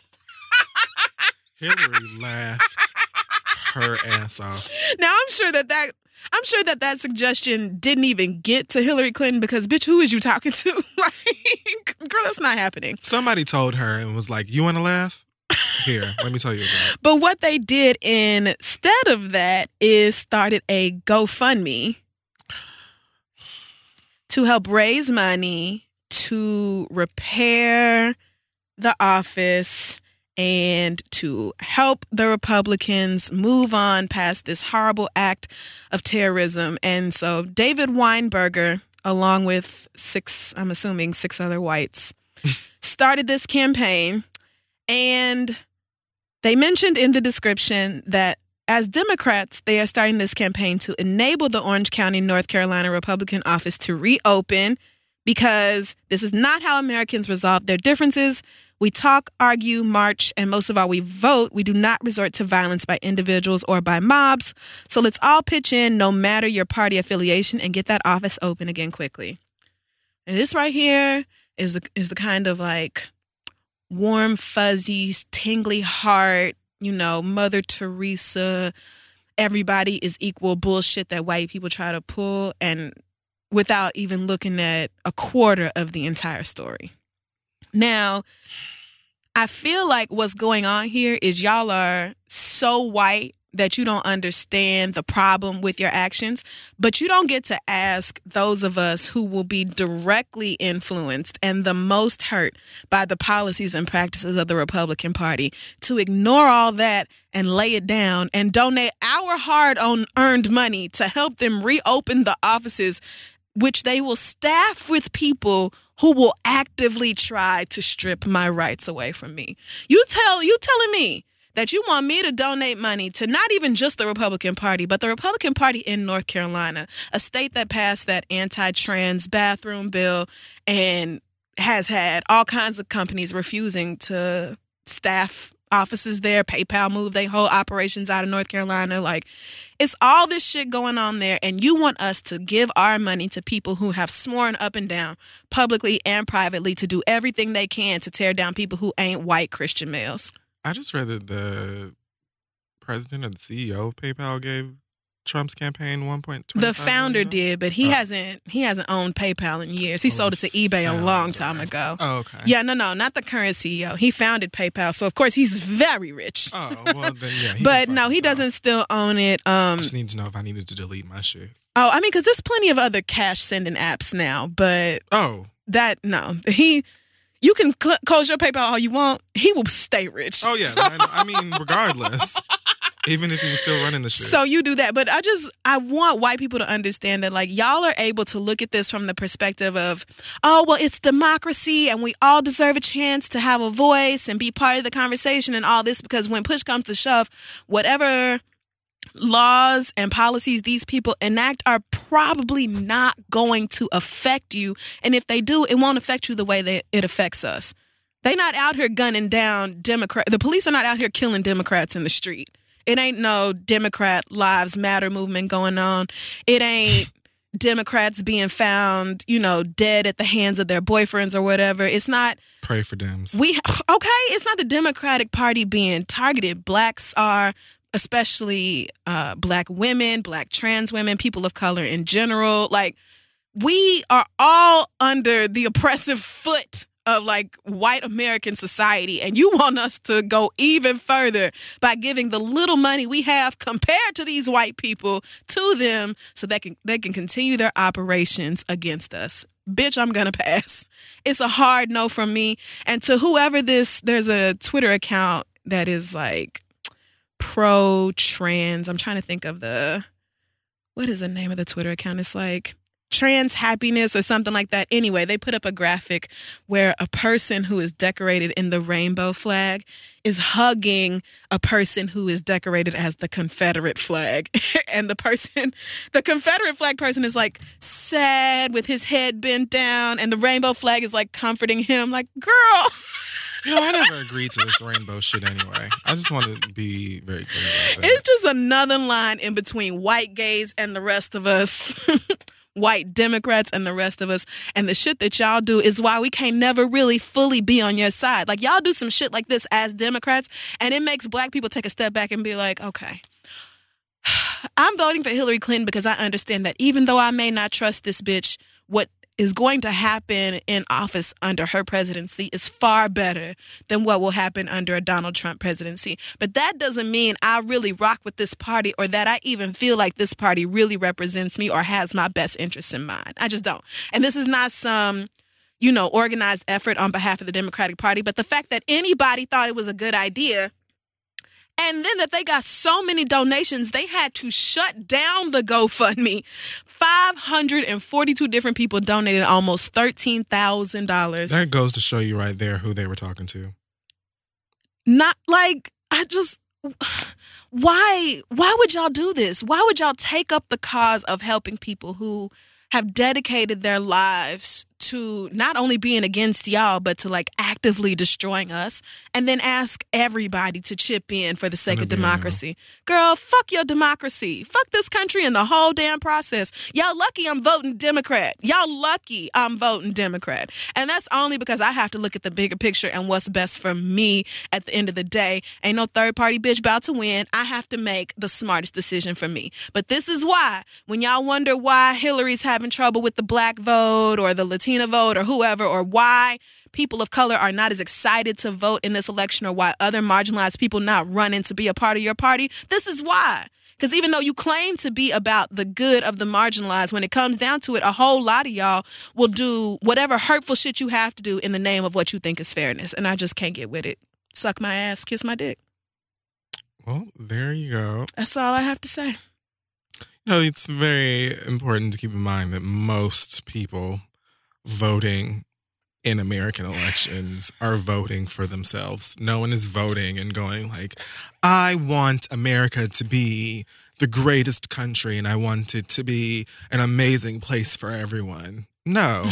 Hillary laughed her ass off. Now, I'm sure that that I'm sure that that suggestion didn't even get to Hillary Clinton because, bitch, who is you talking to? Like, girl, that's not happening. Somebody told her and was like, you want to laugh? Here, let me tell you about it. But what they did instead of that is started a GoFundMe to help raise money to repair the office and to help the Republicans move on past this horrible act of terrorism. And so David Weinberger, along with six, I'm assuming six other whites, started this campaign. And they mentioned in the description that as Democrats, they are starting this campaign to enable the Orange County, North Carolina Republican office to reopen because this is not how Americans resolve their differences. We talk, argue, march, and most of all, we vote. We do not resort to violence by individuals or by mobs. So let's all pitch in, no matter your party affiliation, and get that office open again quickly. And this right here is the, is the kind of like warm, fuzzy, tingly heart, you know, Mother Teresa, everybody is equal bullshit that white people try to pull, and without even looking at a quarter of the entire story. Now, I feel like what's going on here is y'all are so white that you don't understand the problem with your actions, but you don't get to ask those of us who will be directly influenced and the most hurt by the policies and practices of the Republican Party to ignore all that and lay it down and donate our hard-earned money to help them reopen the offices, which they will staff with people who will actively try to strip my rights away from me. You tell you telling me that you want me to donate money to not even just the Republican Party, but the Republican Party in North Carolina, a state that passed that anti-trans bathroom bill and has had all kinds of companies refusing to staff offices there. PayPal moved their whole operations out of North Carolina. Like, it's all this shit going on there, and you want us to give our money to people who have sworn up and down, publicly and privately, to do everything they can to tear down people who ain't white Christian males. I just read that the president or the C E O of PayPal gave Trump's campaign one point two. The founder did, but he oh. hasn't he hasn't owned PayPal in years. He oh, sold it to eBay founder. a long time ago. Oh, okay. Yeah, no, no, not the current C E O. He founded PayPal, so of course he's very rich. Oh, well then yeah. He but no, he doesn't still own it. Um, I just need to know if I needed to delete my shit. Oh, I mean, because there's plenty of other cash sending apps now, but oh, that no, he. You can cl- close your PayPal all you want. He will stay rich. Oh, yeah. I, I mean, regardless. Even if he was still running the shit. So you do that. But I just, I want white people to understand that, like, y'all are able to look at this from the perspective of, oh, well, it's democracy and we all deserve a chance to have a voice and be part of the conversation and all this, because when push comes to shove, whatever laws and policies these people enact are probably not going to affect you. And if they do, it won't affect you the way that it affects us. They not out here gunning down Democrats. The police are not out here killing Democrats in the street. It ain't no Democrat Lives Matter movement going on. It ain't Democrats being found, you know, dead at the hands of their boyfriends or whatever. It's not. Pray for Dems. We okay. It's not the Democratic Party being targeted. Blacks are, especially uh, black women, black trans women, people of color in general. Like, we are all under the oppressive foot of like white American society, and you want us to go even further by giving the little money we have compared to these white people to them so they can they can continue their operations against us. Bitch, I'm gonna pass. It's a hard no from me. And to whoever this, there's a Twitter account that is like pro-trans. I'm trying to think of the, what is the name of the Twitter account? It's like trans happiness or something like that. Anyway, they put up a graphic where a person who is decorated in the rainbow flag is hugging a person who is decorated as the Confederate flag. And the person, the Confederate flag person is like sad with his head bent down, and the rainbow flag is like comforting him like, girl. You know, I never agreed to this rainbow shit anyway. I just want to be very clear about that. It's just another line in between white gays and the rest of us. White Democrats and the rest of us. And the shit that y'all do is why we can't never really fully be on your side. Like, y'all do some shit like this as Democrats, and it makes black people take a step back and be like, okay, I'm voting for Hillary Clinton because I understand that even though I may not trust this bitch, what is going to happen in office under her presidency is far better than what will happen under a Donald Trump presidency. But that doesn't mean I really rock with this party or that I even feel like this party really represents me or has my best interests in mind. I just don't. And this is not some, you know, organized effort on behalf of the Democratic Party, but the fact that anybody thought it was a good idea, and then that they got so many donations, they had to shut down the GoFundMe. five hundred forty-two different people donated almost thirteen thousand dollars. That goes to show you right there who they were talking to. Not like, I just, why, why would y'all do this? Why would y'all take up the cause of helping people who have dedicated their lives to not only being against y'all, but to like actively destroying us, and then ask everybody to chip in for the sake of democracy? Girl, fuck your democracy. Fuck this country and the whole damn process. Y'all lucky I'm voting Democrat. Y'all lucky I'm voting Democrat. And that's only because I have to look at the bigger picture and what's best for me at the end of the day. Ain't no third party bitch about to win. I have to make the smartest decision for me. But this is why, when y'all wonder why Hillary's having trouble with the black vote or the Latino vote or whoever, or why people of color are not as excited to vote in this election, or why other marginalized people not running to be a part of your party, this is why. Because even though you claim to be about the good of the marginalized, when it comes down to it, a whole lot of y'all will do whatever hurtful shit you have to do in the name of what you think is fairness. And I just can't get with it. Suck my ass, kiss my dick. Well, there you go. That's all I have to say. No, it's very important to keep in mind that most people voting in American elections are voting for themselves. No one is voting and going like, I want America to be the greatest country and I want it to be an amazing place for everyone. No.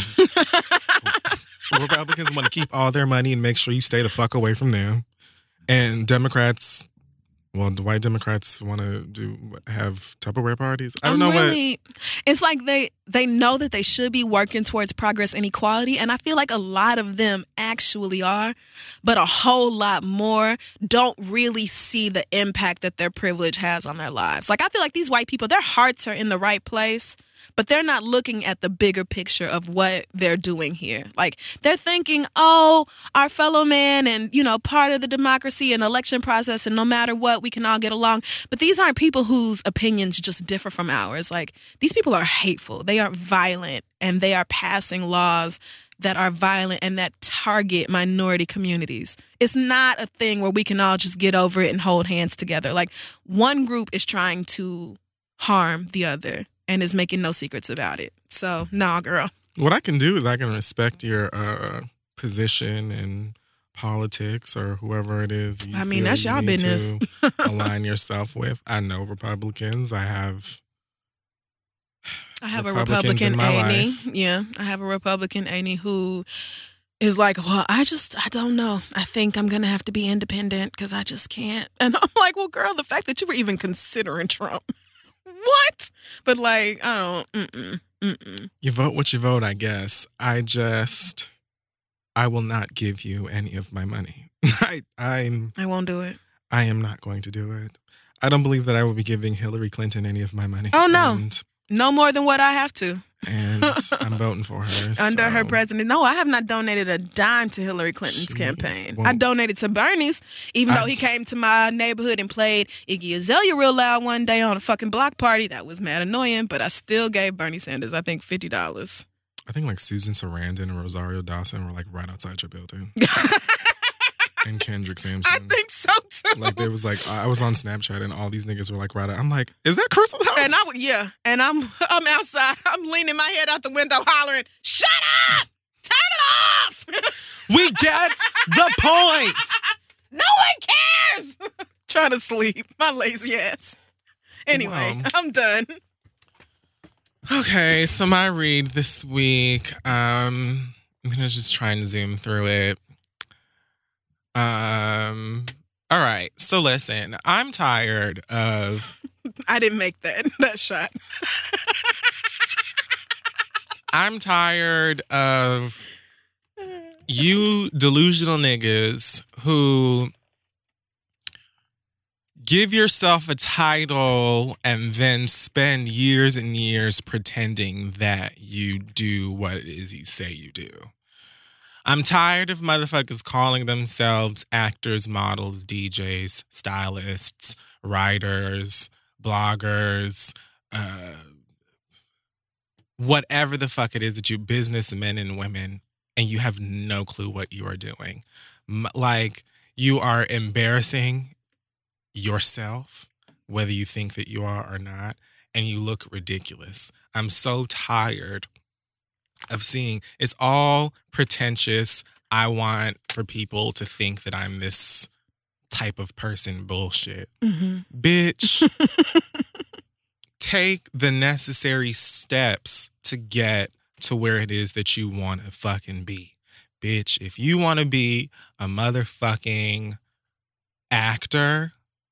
Republicans want to keep all their money and make sure you stay the fuck away from them. And Democrats, well, the white Democrats want to do have Tupperware parties. I don't I'm know really, what. It's like they they know that they should be working towards progress and equality, and I feel like a lot of them actually are, but a whole lot more don't really see the impact that their privilege has on their lives. Like, I feel like these white people, their hearts are in the right place, but they're not looking at the bigger picture of what they're doing here. Like, they're thinking, oh, our fellow man and, you know, part of the democracy and election process, and no matter what, we can all get along. But these aren't people whose opinions just differ from ours. Like, these people are hateful. They are violent, and they are passing laws that are violent and that target minority communities. It's not a thing where we can all just get over it and hold hands together. Like, one group is trying to harm the other and is making no secrets about it. So, nah, girl. What I can do is I can respect your uh, position in politics or whoever it is you I mean, feel that's you y'all need business. to align yourself with. I know Republicans. I have I have Republicans a in Republican my auntie. life. Yeah, I have a Republican auntie who is like, well, I just, I don't know. I think I'm going to have to be independent because I just can't. And I'm like, well, girl, the fact that you were even considering Trump. What? But like, I don't, mm-mm, mm-mm. You vote what you vote, I guess. I just, I will not give you any of my money. I, I'm, I won't do it. I am not going to do it. I don't believe that I will be giving Hillary Clinton any of my money. Oh, no. And, No more than what I have to. and I'm voting for her. Under so. her president. No, I have not donated a dime to Hillary Clinton's She campaign. won't. I donated to Bernie's, even I- though he came to my neighborhood and played Iggy Azalea real loud one day on a fucking block party. That was mad annoying, but I still gave Bernie Sanders, I think, fifty dollars. I think like Susan Sarandon and Rosario Dawson were like right outside your building. and Kendrick Sampson. I think so too. Like there was like I was on Snapchat and all these niggas were like right out. I'm like, is that Crystal's house? And I would yeah, and I'm I'm outside. I'm leaning my head out the window, hollering, "Shut up! Turn it off!" We get the point. No one cares. Trying to sleep, my lazy ass. Anyway, Wow. I'm done. Okay, so my read this week. Um, I'm gonna just try and zoom through it. Um. All right. So listen, I'm tired of. I didn't make that that shot. I'm tired of you delusional niggas who give yourself a title and then spend years and years pretending that you do what it is you say you do. I'm tired of motherfuckers calling themselves actors, models, D Js, stylists, writers, bloggers, uh, whatever the fuck it is that you businessmen and women, and you have no clue what you are doing. M- like, you are embarrassing yourself, whether you think that you are or not, and you look ridiculous. I'm so tired of seeing it's all pretentious. I want for people to think that I'm this type of person bullshit. Mm-hmm. Bitch, take the necessary steps to get to where it is that you want to fucking be. Bitch, if you want to be a motherfucking actor,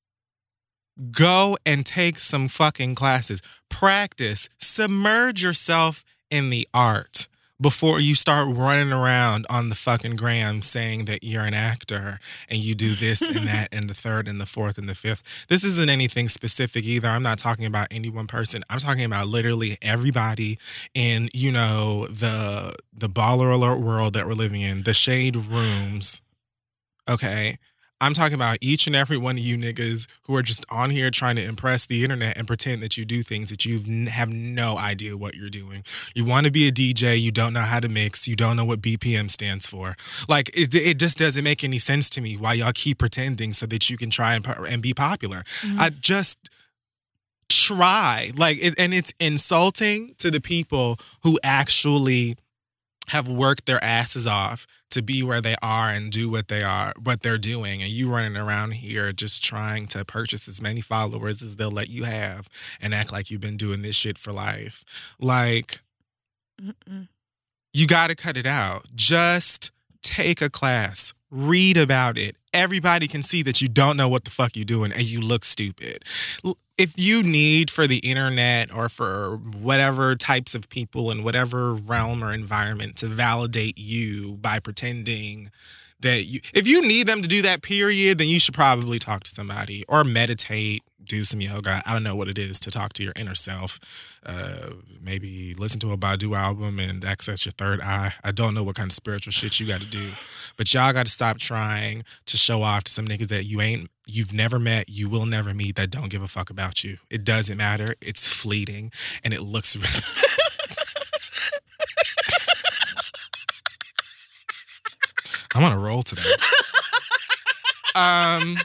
go and take some fucking classes. Practice. Submerge yourself in the art before you start running around on the fucking gram saying that you're an actor and you do this and that and the third and the fourth and the fifth. This isn't anything specific either. I'm not talking about any one person. I'm talking about literally everybody in, you know, the the baller alert world that we're living in, the shade rooms. Okay. I'm talking about each and every one of you niggas who are just on here trying to impress the internet and pretend that you do things that you have no idea what you're doing. You want to be a D J, you don't know how to mix, you don't know what B P M stands for. Like, it, it just doesn't make any sense to me why y'all keep pretending so that you can try and, and be popular. Mm-hmm. I just try. Like, it, and it's insulting to the people who actually have worked their asses off to be where they are and do what they are, what they're doing. And you running around here just trying to purchase as many followers as they'll let you have and act like you've been doing this shit for life. Like, Mm-mm. You got to cut it out. Just take a class, read about it. Everybody can see that you don't know what the fuck you're doing and you look stupid. If you need for the internet or for whatever types of people in whatever realm or environment to validate you by pretending that you, if you need them to do that, period, then you should probably talk to somebody or meditate, do some yoga. I don't know what it is to talk to your inner self. Uh, maybe listen to a Badu album and access your third eye. I don't know what kind of spiritual shit you got to do, but y'all got to stop trying to show off to some niggas that you ain't, you've never met, you will never meet, that don't give a fuck about you. It doesn't matter. It's fleeting and it looks really... I'm on a roll today. Um.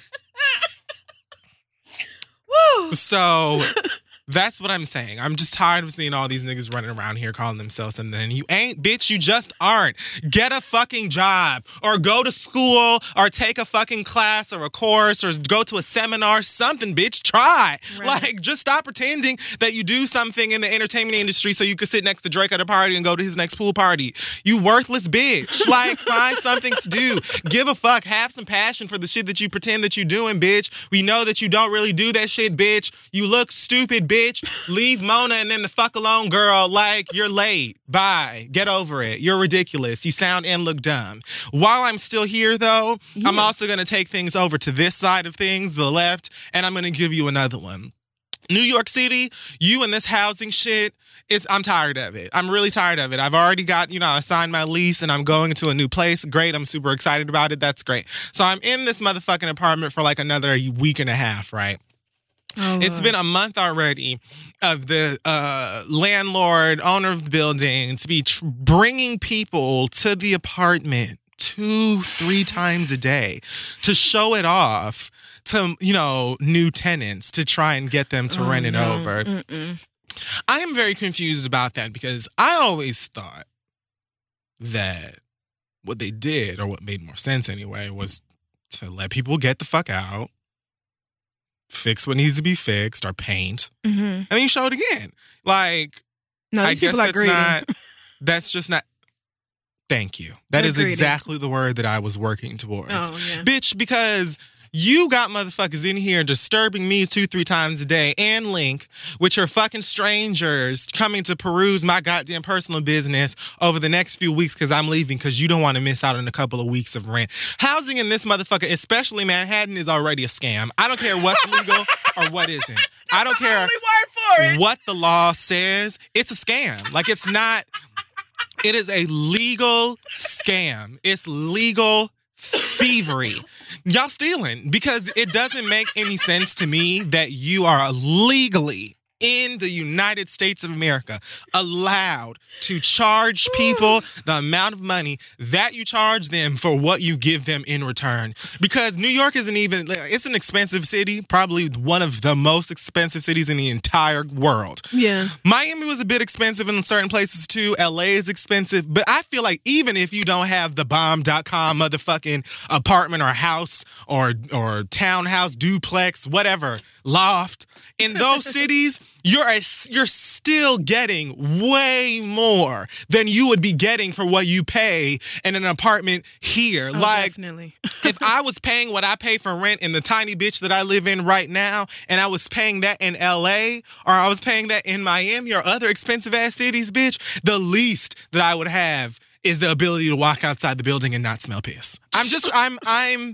Woo. So that's what I'm saying. I'm just tired of seeing all these niggas running around here calling themselves something. And you ain't, bitch, you just aren't. Get a fucking job or go to school or take a fucking class or a course or go to a seminar, something, bitch. Try. Right. Like, just stop pretending that you do something in the entertainment industry so you could sit next to Drake at a party and go to his next pool party. You worthless bitch. Like, find something to do. Give a fuck. Have some passion for the shit that you pretend that you're doing, bitch. We know that you don't really do that shit, bitch. You look stupid, bitch. Bitch, leave Mona and then the fuck alone, girl. Like, you're late. Bye. Get over it. You're ridiculous. You sound and look dumb. While I'm still here, though, yeah. I'm also going to take things over to this side of things, the left, and I'm going to give you another one. New York City, you and this housing shit, it's, I'm tired of it. I'm really tired of it. I've already got, you know, I signed my lease and I'm going to a new place. Great. I'm super excited about it. That's great. So I'm in this motherfucking apartment for like another week and a half, right? Oh, it's been a month already of the uh, landlord, owner of the building, to be tr- bringing people to the apartment two, three times a day to show it off to, you know, new tenants to try and get them to Oh, rent it no. over. Mm-mm. I am very confused about that because I always thought that what they did, or what made more sense anyway, was to let people get the fuck out, fix what needs to be fixed, or paint, Mm-hmm. and then you show it again. Like, No, I these guess people are that's greedy. not, that's just not, thank you. That They're is greedy. exactly the word that I was working towards. Oh, yeah. Bitch, because you got motherfuckers in here disturbing me two, three times a day, and Link, which are fucking strangers coming to peruse my goddamn personal business over the next few weeks because I'm leaving because you don't want to miss out on a couple of weeks of rent. Housing in this motherfucker, especially Manhattan, is already a scam. I don't care what's legal or what isn't. I don't care Only word for it. what the law says. It's a scam. Like, it's not, it is a legal scam. It's legal thievery. Y'all stealing because it doesn't make any sense to me that you are legally in the United States of America allowed to charge people the amount of money that you charge them for what you give them in return. Because New York isn't even, it's an expensive city, probably one of the most expensive cities in the entire world. Yeah. Miami was a bit expensive in certain places too. L A is expensive. But I feel like even if you don't have the bomb dot com motherfucking apartment or house or or townhouse, duplex, whatever, loft, in those cities, you're a, you're still getting way more than you would be getting for what you pay in an apartment here. Oh, like, definitely. if I was paying what I pay for rent in the tiny bitch that I live in right now, and I was paying that in L A, or I was paying that in Miami or other expensive ass cities, bitch, the least that I would have is the ability to walk outside the building and not smell piss. I'm just, I'm, I'm.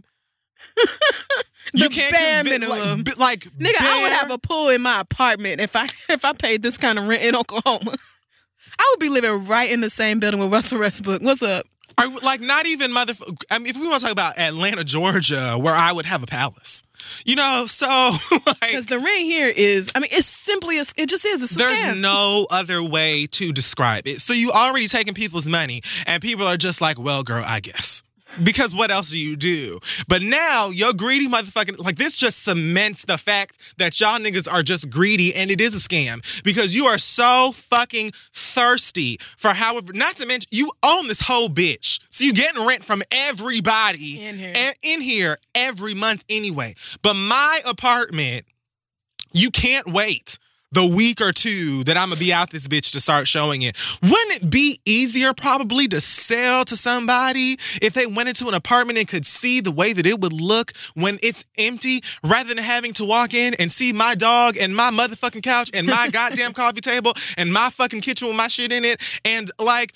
The bare convi- minimum. Like, like Nigga, I would bare- have a pool in my apartment if I if I paid this kind of rent in Oklahoma. I would be living right in the same building with Russell Westbrook. What's up? Or, like, not even motherfucker. I mean, if we want to talk about Atlanta, Georgia, where I would have a palace, you know. So, like, Because the rent here is, I mean, it's simply, a, it just is. It's a there's scam. no other way to describe it. So you already taking people's money, and people are just like, "Well, girl, I guess." Because what else do you do? But now, you're greedy motherfucking... Like, this just cements the fact that y'all niggas are just greedy, and it is a scam. Because you are so fucking thirsty for however... Not to mention, you own this whole bitch. So you getting rent from everybody In here. a- in here every month anyway. But my apartment, you can't wait the week or two that I'm going to be out this bitch to start showing it. Wouldn't it be easier probably to sell to somebody if they went into an apartment and could see the way that it would look when it's empty rather than having to walk in and see my dog and my motherfucking couch and my goddamn coffee table and my fucking kitchen with my shit in it? And like,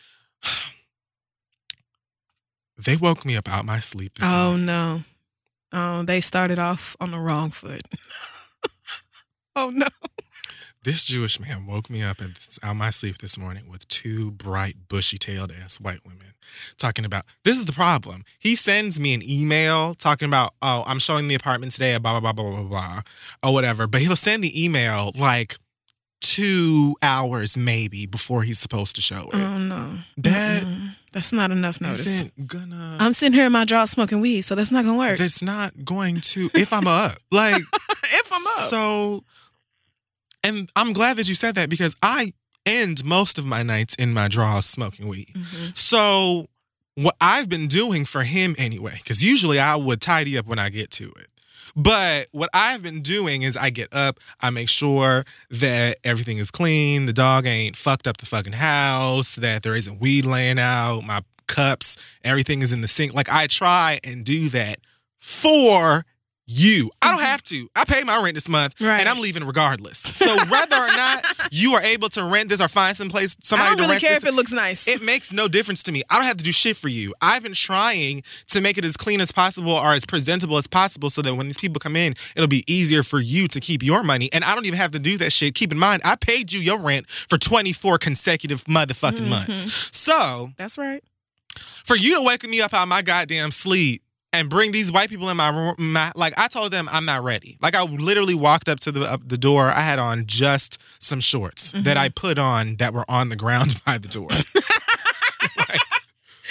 they woke me up out my sleep this Oh, morning. no. Oh, they started off on the wrong foot. Oh, no. This Jewish man woke me up out my sleep this morning with two bright, bushy-tailed ass white women talking about, this is the problem. He sends me an email talking about, oh, I'm showing the apartment today at blah, blah, blah, blah, blah, blah, or whatever. But he'll send the email like two hours maybe before he's supposed to show it. Oh, no. That Mm-mm. That's not enough notice. isn't gonna... I'm sitting here in my jaw smoking weed, so that's not going to work. That's not going to, if I'm up. Like, If I'm up. So... And I'm glad that you said that because I end most of my nights in my drawers smoking weed. Mhm. So what I've been doing for him anyway, because usually I would tidy up when I get to it. But what I've been doing is I get up, I make sure that everything is clean, the dog ain't fucked up the fucking house, that there isn't weed laying out, my cups, everything is in the sink. Like, I try and do that for you. I don't have to. I pay my rent this month, Right. and I'm leaving regardless. So whether or not you are able to rent this or find some place, somebody I don't to really rent care this, if it looks nice. it makes no difference to me. I don't have to do shit for you. I've been trying to make it as clean as possible or as presentable as possible so that when these people come in, it'll be easier for you to keep your money. And I don't even have to do that shit. Keep in mind, I paid you your rent for twenty-four consecutive motherfucking Mm-hmm. months. So That's right. for you to wake me up out of my goddamn sleep and bring these white people in my room, my, like, I told them I'm not ready. Like, I literally walked up to the up the door. I had on just some shorts Mm-hmm. that I put on that were on the ground by the door. Like,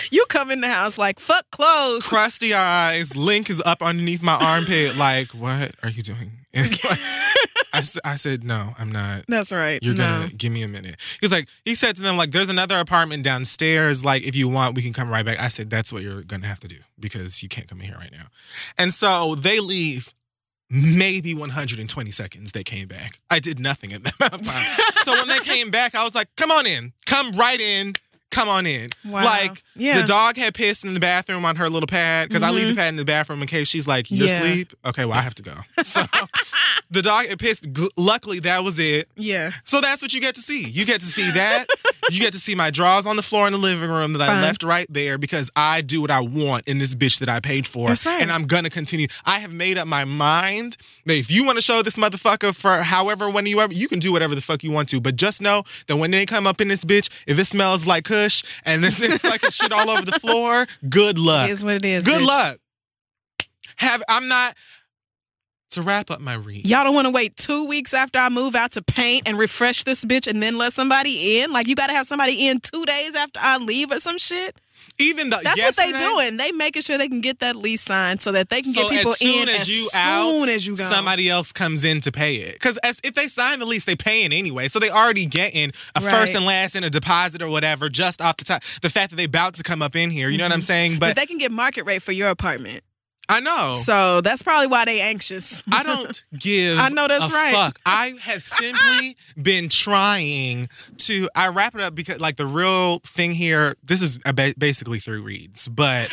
You come in the house like, fuck clothes. Crusty eyes. Link is up underneath my armpit. Like, what are you doing? And like, I, I said, no, I'm not. That's right. You're no. going to give me a minute. He was like, he said to them, like, there's another apartment downstairs. Like, if you want, we can come right back. I said, that's what you're going to have to do because you can't come in here right now. And so they leave. Maybe one hundred twenty seconds they came back. I did nothing at that amount of time. So when they came back, I was like, come on in. Come right in. Come on in. Wow. Like, yeah. the dog had pissed in the bathroom on her little pad because mm-hmm. I leave the pad in the bathroom in case she's like, you're yeah. asleep? Okay, well, I have to go. So the dog had pissed. Luckily, that was it. Yeah. So that's what you get to see. You get to see that. You get to see my drawers on the floor in the living room that Fine. I left right there because I do what I want in this bitch that I paid for. That's right. And I'm going to continue. I have made up my mind that if you want to show this motherfucker for however, when you ever, you can do whatever the fuck you want to. But just know that when they come up in this bitch, if it smells like Kush and this is like shit all over the floor, good luck. It is what it is. Good bitch. luck. Have I'm not. To wrap up my read. Y'all don't want to wait two weeks after I move out to paint and refresh this bitch and then let somebody in? Like, you got to have somebody in two days after I leave or some shit? Even though That's what they doing. They making sure they can get that lease signed so that they can so get people as soon in as, as you soon out, as you go. Somebody else comes in to pay it. Because if they sign the lease, they paying anyway. So they already getting a Right. first and last and a deposit or whatever just off the top. The fact that they about to come up in here, you know mm-hmm. what I'm saying? But, But, they can get market rate for your apartment. I know. So that's probably why they anxious. I don't give I know that's a right. fuck. I have simply been trying to, I wrap it up because like the real thing here, this is basically three reads, but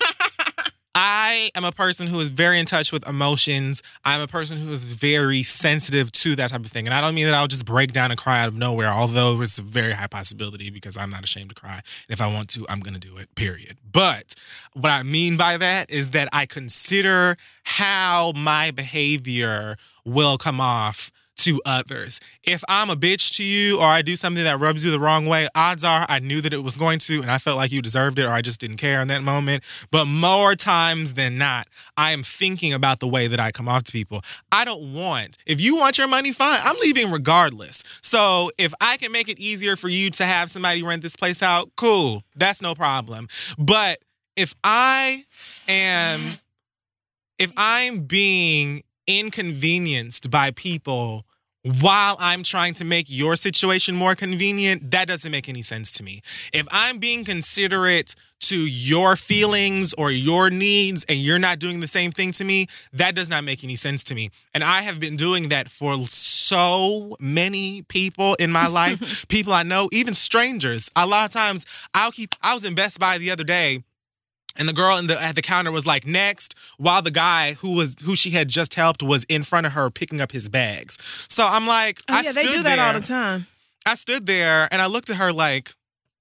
I am a person who is very in touch with emotions. I'm a person who is very sensitive to that type of thing. And I don't mean that I'll just break down and cry out of nowhere, although it's a very high possibility because I'm not ashamed to cry. And if I want to, I'm going to do it, period. But what I mean by that is that I consider how my behavior will come off to others. If I'm a bitch to you or I do something that rubs you the wrong way, odds are I knew that it was going to and I felt like you deserved it or I just didn't care in that moment. But more times than not, I am thinking about the way that I come off to people. I don't want, if you want your money, fine. I'm leaving regardless. So if I can make it easier for you to have somebody rent this place out, cool. That's no problem. But if I am, if I'm being inconvenienced by people while I'm trying to make your situation more convenient, that doesn't make any sense to me. If I'm being considerate to your feelings or your needs and you're not doing the same thing to me, that does not make any sense to me. And I have been doing that for so many people in my life, people I know, even strangers. A lot of times I'll keep, I was in Best Buy the other day and the girl in the, at the counter was like, next, while the guy who was who she had just helped was in front of her picking up his bags. So I'm like, oh, I yeah, stood they do that there, all the time. I stood there and I looked at her like,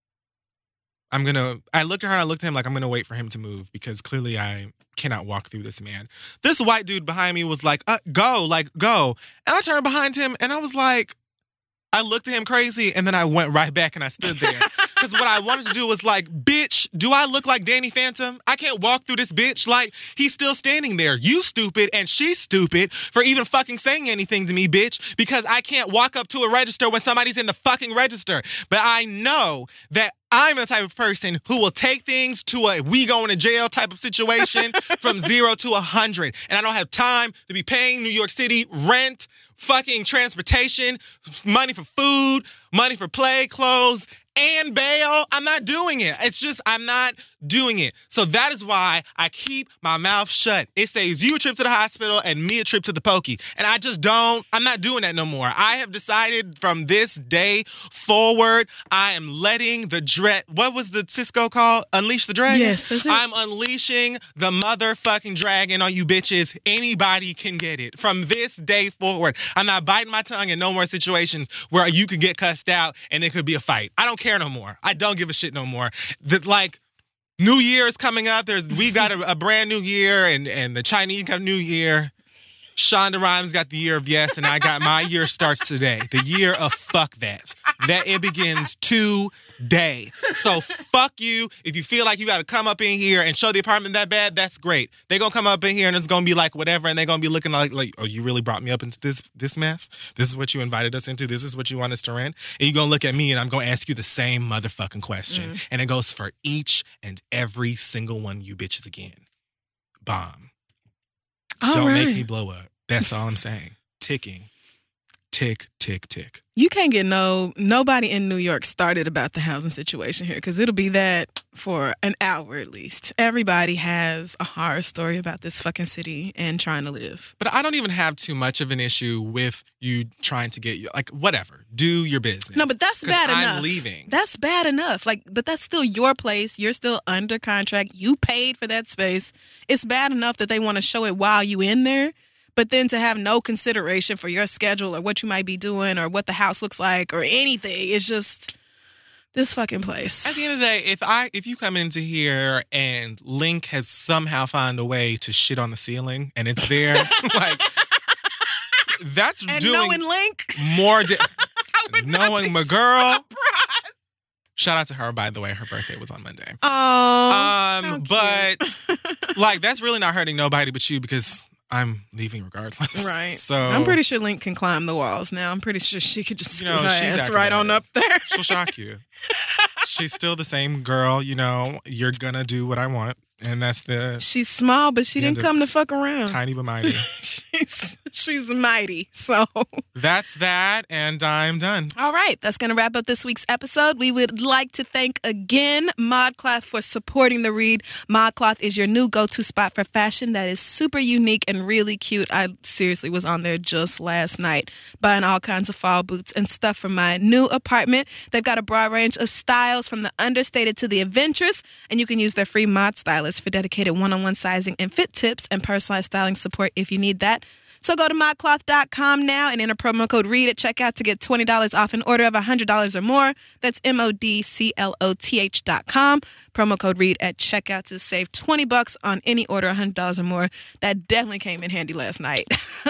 I'm going to, I looked at her and I looked at him like, I'm going to wait for him to move because clearly I cannot walk through this man. This white dude behind me was like, uh, go, like, go. And I turned behind him and I was like, I looked at him crazy and then I went right back and I stood there. Because what I wanted to do was like, bitch, do I look like Danny Phantom? I can't walk through this bitch. Like, he's still standing there. You stupid and she's stupid for even fucking saying anything to me, bitch, because I can't walk up to a register when somebody's in the fucking register. But I know that I'm the type of person who will take things to a we going to jail type of situation from zero to a hundred. And I don't have time to be paying New York City rent, fucking transportation, money for food, money for play clothes, and bail. I'm not doing it. It's just, I'm not doing it. So that is why I keep my mouth shut. It saves you a trip to the hospital and me a trip to the pokey. And I just don't, I'm not doing that no more. I have decided from this day forward, I am letting the dread, what was the Cisco called? Unleash the dragon? Yes, that's it. I'm unleashing the motherfucking dragon on you bitches. Anybody can get it. From this day forward, I'm not biting my tongue in no more situations where you could get cussed out and it could be a fight. I don't care no more. I don't give a shit no more. That like New Year is coming up. There's we got a, a brand new year, and and the Chinese got a new year. Shonda Rhimes got the year of yes, and I got my year starts today. The year of fuck that. That it begins today. day. So fuck you. If you feel like you got to come up in here and show the apartment that bad, that's great. They're going to come up in here and it's going to be like whatever, and they're going to be looking like, like, oh, you really brought me up into this this mess? This is what you invited us into? This is what you want us to rent? And you're going to look at me and I'm going to ask you the same motherfucking question. Mm. And it goes for each and every single one of you bitches again. Bomb. All Don't right. make me blow up. That's all I'm saying. Ticking. Tick, tick, tick. You can't get no, nobody in New York started about the housing situation here because it'll be that for an hour at least. Everybody has a horror story about this fucking city and trying to live. But I don't even have too much of an issue with you trying to get, you like, whatever. Do your business. No, but that's bad I'm enough. I'm leaving. That's bad enough. Like, but that's still your place. You're still under contract. You paid for that space. It's bad enough that they want to show it while you in there. But then to have no consideration for your schedule or what you might be doing or what the house looks like or anything, it's just this fucking place. At the end of the day, if I if you come into here and Link has somehow found a way to shit on the ceiling and it's there, like that's and doing knowing Link, more. Di- knowing my girl. Surprised. Shout out to her, by the way. Her birthday was on Monday. Oh, um, but like that's really not hurting nobody but you because I'm leaving regardless. Right. So I'm pretty sure Link can climb the walls now. I'm pretty sure she could just you know, scoot her she's ass right on up there. She'll shock you. She's still the same girl, you know, you're gonna do what I want. And that's the She's small, but she didn't come to fuck around. Tiny but mighty. she's she's mighty. So that's that, and I'm done. All right, that's going to wrap up this week's episode. We would like to thank again ModCloth for supporting the read. ModCloth is your new go-to spot for fashion that is super unique and really cute. I seriously was on there just last night buying all kinds of fall boots and stuff for my new apartment. They've got a broad range of styles from the understated to the adventurous, and you can use their free mod stylist for dedicated one-on-one sizing and fit tips and personalized styling support if you need that. So go to mod cloth dot com now and enter promo code READ at checkout to get twenty dollars off an order of one hundred dollars or more. That's M O D C L O T H dot com. Promo code READ at checkout to save twenty bucks on any order one hundred dollars or more. That definitely came in handy last night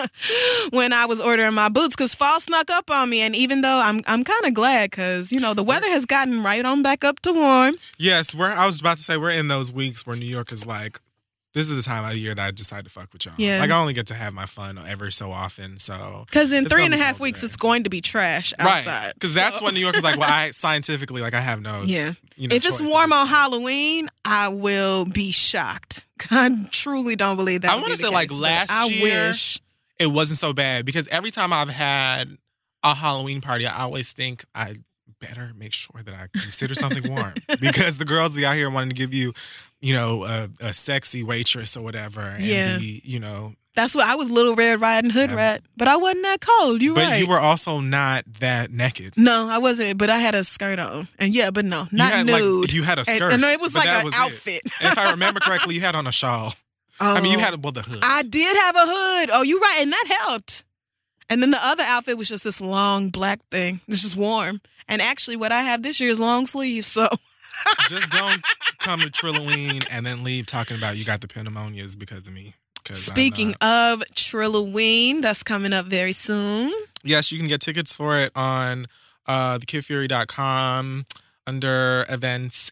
when I was ordering my boots because fall snuck up on me. And even though I'm I'm kind of glad because, you know, the weather has gotten right on back up to warm. Yes, we're. I was about to say we're in those weeks where New York is like, this is the time of the year that I decide to fuck with y'all. Yeah. Like, I only get to have my fun every so often, so. Because in it's three and a gonna be half cold weeks, there. it's going to be trash outside. Right. Because that's So- when New York is like, well, I scientifically, like, I have no. Yeah. You know, If it's choice warm at on this time. Halloween, I will be shocked. I truly don't believe that. I would wanna be the say, like, case, but last I year- wish. It wasn't so bad because every time I've had a Halloween party, I always think I better make sure that I consider something warm because the girls be out here wanting to give you, you know, a, a sexy waitress or whatever. And Yeah. be, you know. That's what I was Little Red Riding Hood Yeah. rat, but I wasn't that cold. You But right. you were also not that naked. No, I wasn't, but I had a skirt on, and yeah, but no, not you had, nude. Like, you had a And- skirt. and, no, it was but like that an was it. outfit. And if I remember correctly, you had on a shawl. I mean, you Oh. had well the hood. I did have a hood. Oh, you're right, and that helped. And then the other outfit was just this long black thing. It's just warm. And actually, what I have this year is long sleeves. So Just don't come to Trilloween and then leave talking about you got the pneumonias because of me. 'Cause I'm speaking not. of Trilloween, that's coming up very soon. Yes, you can get tickets for it on uh, the kid fury dot com under events,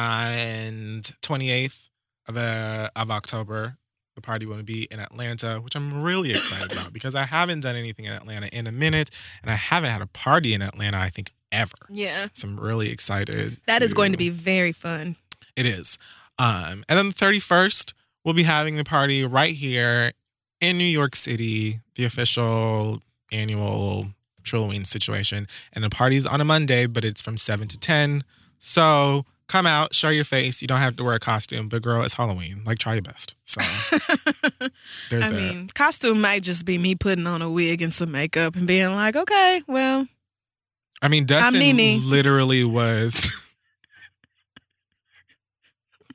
and twenty-eighth of, uh, of October. The party will be in Atlanta, which I'm really excited about because I haven't done anything in Atlanta in a minute, and I haven't had a party in Atlanta, I think, ever. Yeah. So I'm really excited. That is going to be very fun. It is. Um, and then the thirty-first, we'll be having the party right here in New York City, the official annual Trilloween situation. And the party's on a Monday, but it's from seven to ten. So come out, show your face. You don't have to wear a costume, but girl, it's Halloween. Like, try your best. So there's I that. mean, costume might just be me putting on a wig and some makeup and being like, okay, well, I mean, Dustin Nene. literally was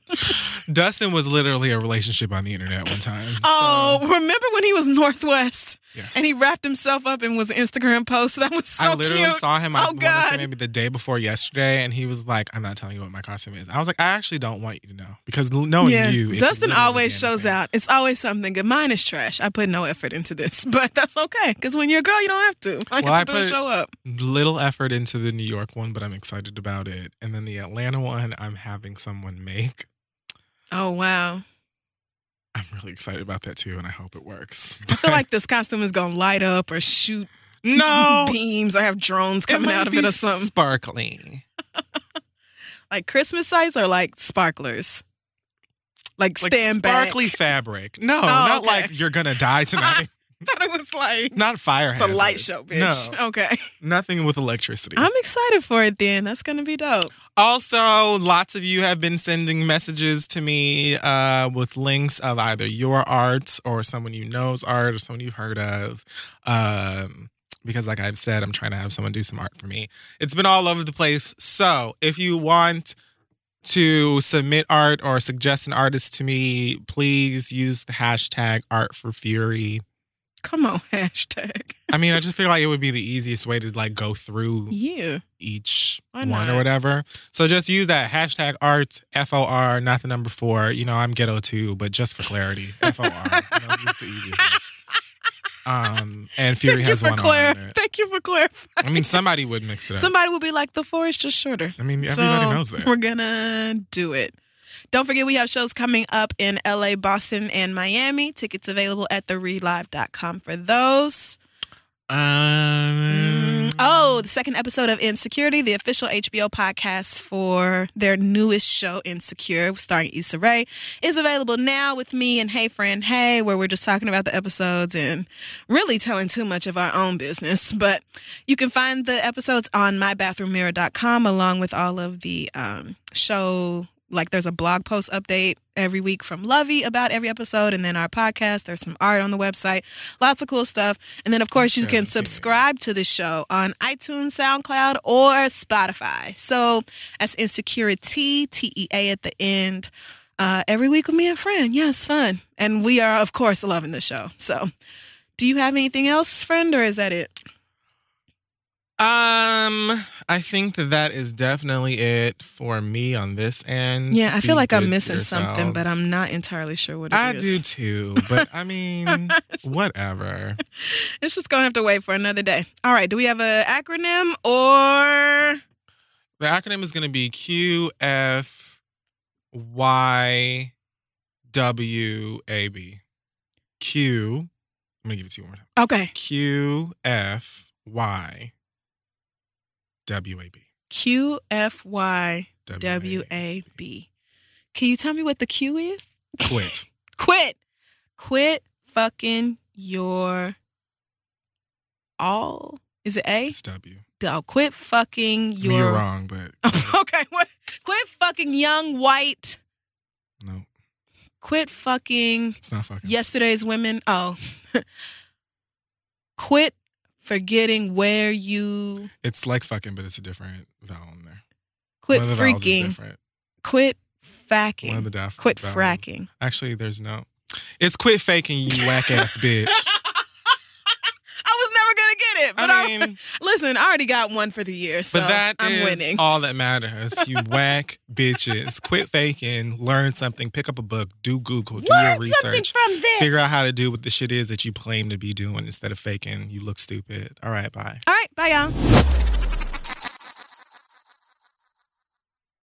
Dustin was literally a relationship on the internet one time. Oh, so. Remember when he was Northwest? Yes. And he wrapped himself up and was an Instagram post? That was so I literally cute. saw him, I oh, want to God. say maybe the day before yesterday, and he was like, I'm not telling you what my costume is. I was like, I actually don't want you to know. Because knowing yeah. you... it Dustin could literally always be shows anything. out. It's always something good. Mine is trash. I put no effort into this, but that's okay. Because when you're a girl, you don't have to. All you Well, have I to do is put show up. little effort into the New York one, but I'm excited about it. And then the Atlanta one, I'm having someone make. Oh, wow. I'm really excited about that too, and I hope it works. I feel like this costume is going to light up or shoot no beams or have drones it coming might out of be it or something. Sparkly. Like Christmas sights or like sparklers? Like Like stand back? sparkly fabric. No, Oh, not okay. like you're gonna die tonight. I thought it was like... Not fire It's a light hazard. show, bitch. No, Okay. nothing with electricity. I'm excited for it then. That's going to be dope. Also, lots of you have been sending messages to me uh, with links of either your art or someone you know's art or someone you've heard of. Um, because like I've said, I'm trying to have someone do some art for me. It's been all over the place. So if you want to submit art or suggest an artist to me, please use the hashtag Art for Fury. Come on, hashtag. I mean, I just feel like it would be the easiest way to like go through Yeah. each Why one not? or whatever. So just use that hashtag art, F O R, not the number four. You know, I'm ghetto too, but just for clarity, F O R. You know, it's the easiest way. Um, and Fury Thank has you for one clar- on it. Thank you for clarifying. I mean, somebody would mix it up. Somebody will be like, the four is just shorter. I mean, everybody so knows that. We're going to do it. Don't forget, we have shows coming up in L A, Boston, and Miami. Tickets available at the read live dot com for those. Um, Oh, the second episode of Insecurity, the official H B O podcast for their newest show, Insecure, starring Issa Rae, is available now with me and Hey Friend Hey, where we're just talking about the episodes and really telling too much of our own business. But you can find the episodes on my bathroom mirror dot com along with all of the um, show. Like there's a blog post update every week from Lovey about every episode. And then our podcast, there's some art on the website. Lots of cool stuff. And then, of course, you Okay, can I've seen it. subscribe to the show on iTunes, SoundCloud, or Spotify. So that's Insecurity, T E A at the end. Uh, every week with me and a friend. Yeah, it's fun. And we are, of course, loving the show. So do you have anything else, friend, or is that it? Um, I think that that is definitely it for me on this end. Yeah, I Be feel like good I'm to missing something, yourselves. but I'm not entirely sure what it I is. do too, but I mean, whatever. It's just going to have to wait for another day. All right. Do we have an acronym or... The acronym is going to be Q F Y W A B. Q. I'm going to give it to you one more time. Okay. Q F Y W A B. Q F Y W A B. Can you tell me what the Q is? Quit. Quit. Quit fucking your all. Is it A? It's W. Oh, quit fucking I mean, your... you're wrong, but Okay. What? Quit fucking young white. no, Quit fucking it's not fucking. yesterday's women. Oh. Quit forgetting where you... It's like fucking, but it's a different vowel in there. Quit One of the vowels is freaking. different. Quit One facking. of the def- Quit vowels. fracking. Actually, there's no. It's quit faking, you whack ass bitch. I was never gonna get it, but I I mean, listen. I already got one for the year, so but that I'm is winning. all that matters. You whack bitches. Quit faking. Learn something. Pick up a book. Do Google. Do your Learn something research. from this. Figure out how to do what the shit is that you claim to be doing instead of faking. You look stupid. All right, bye. All right, bye, y'all.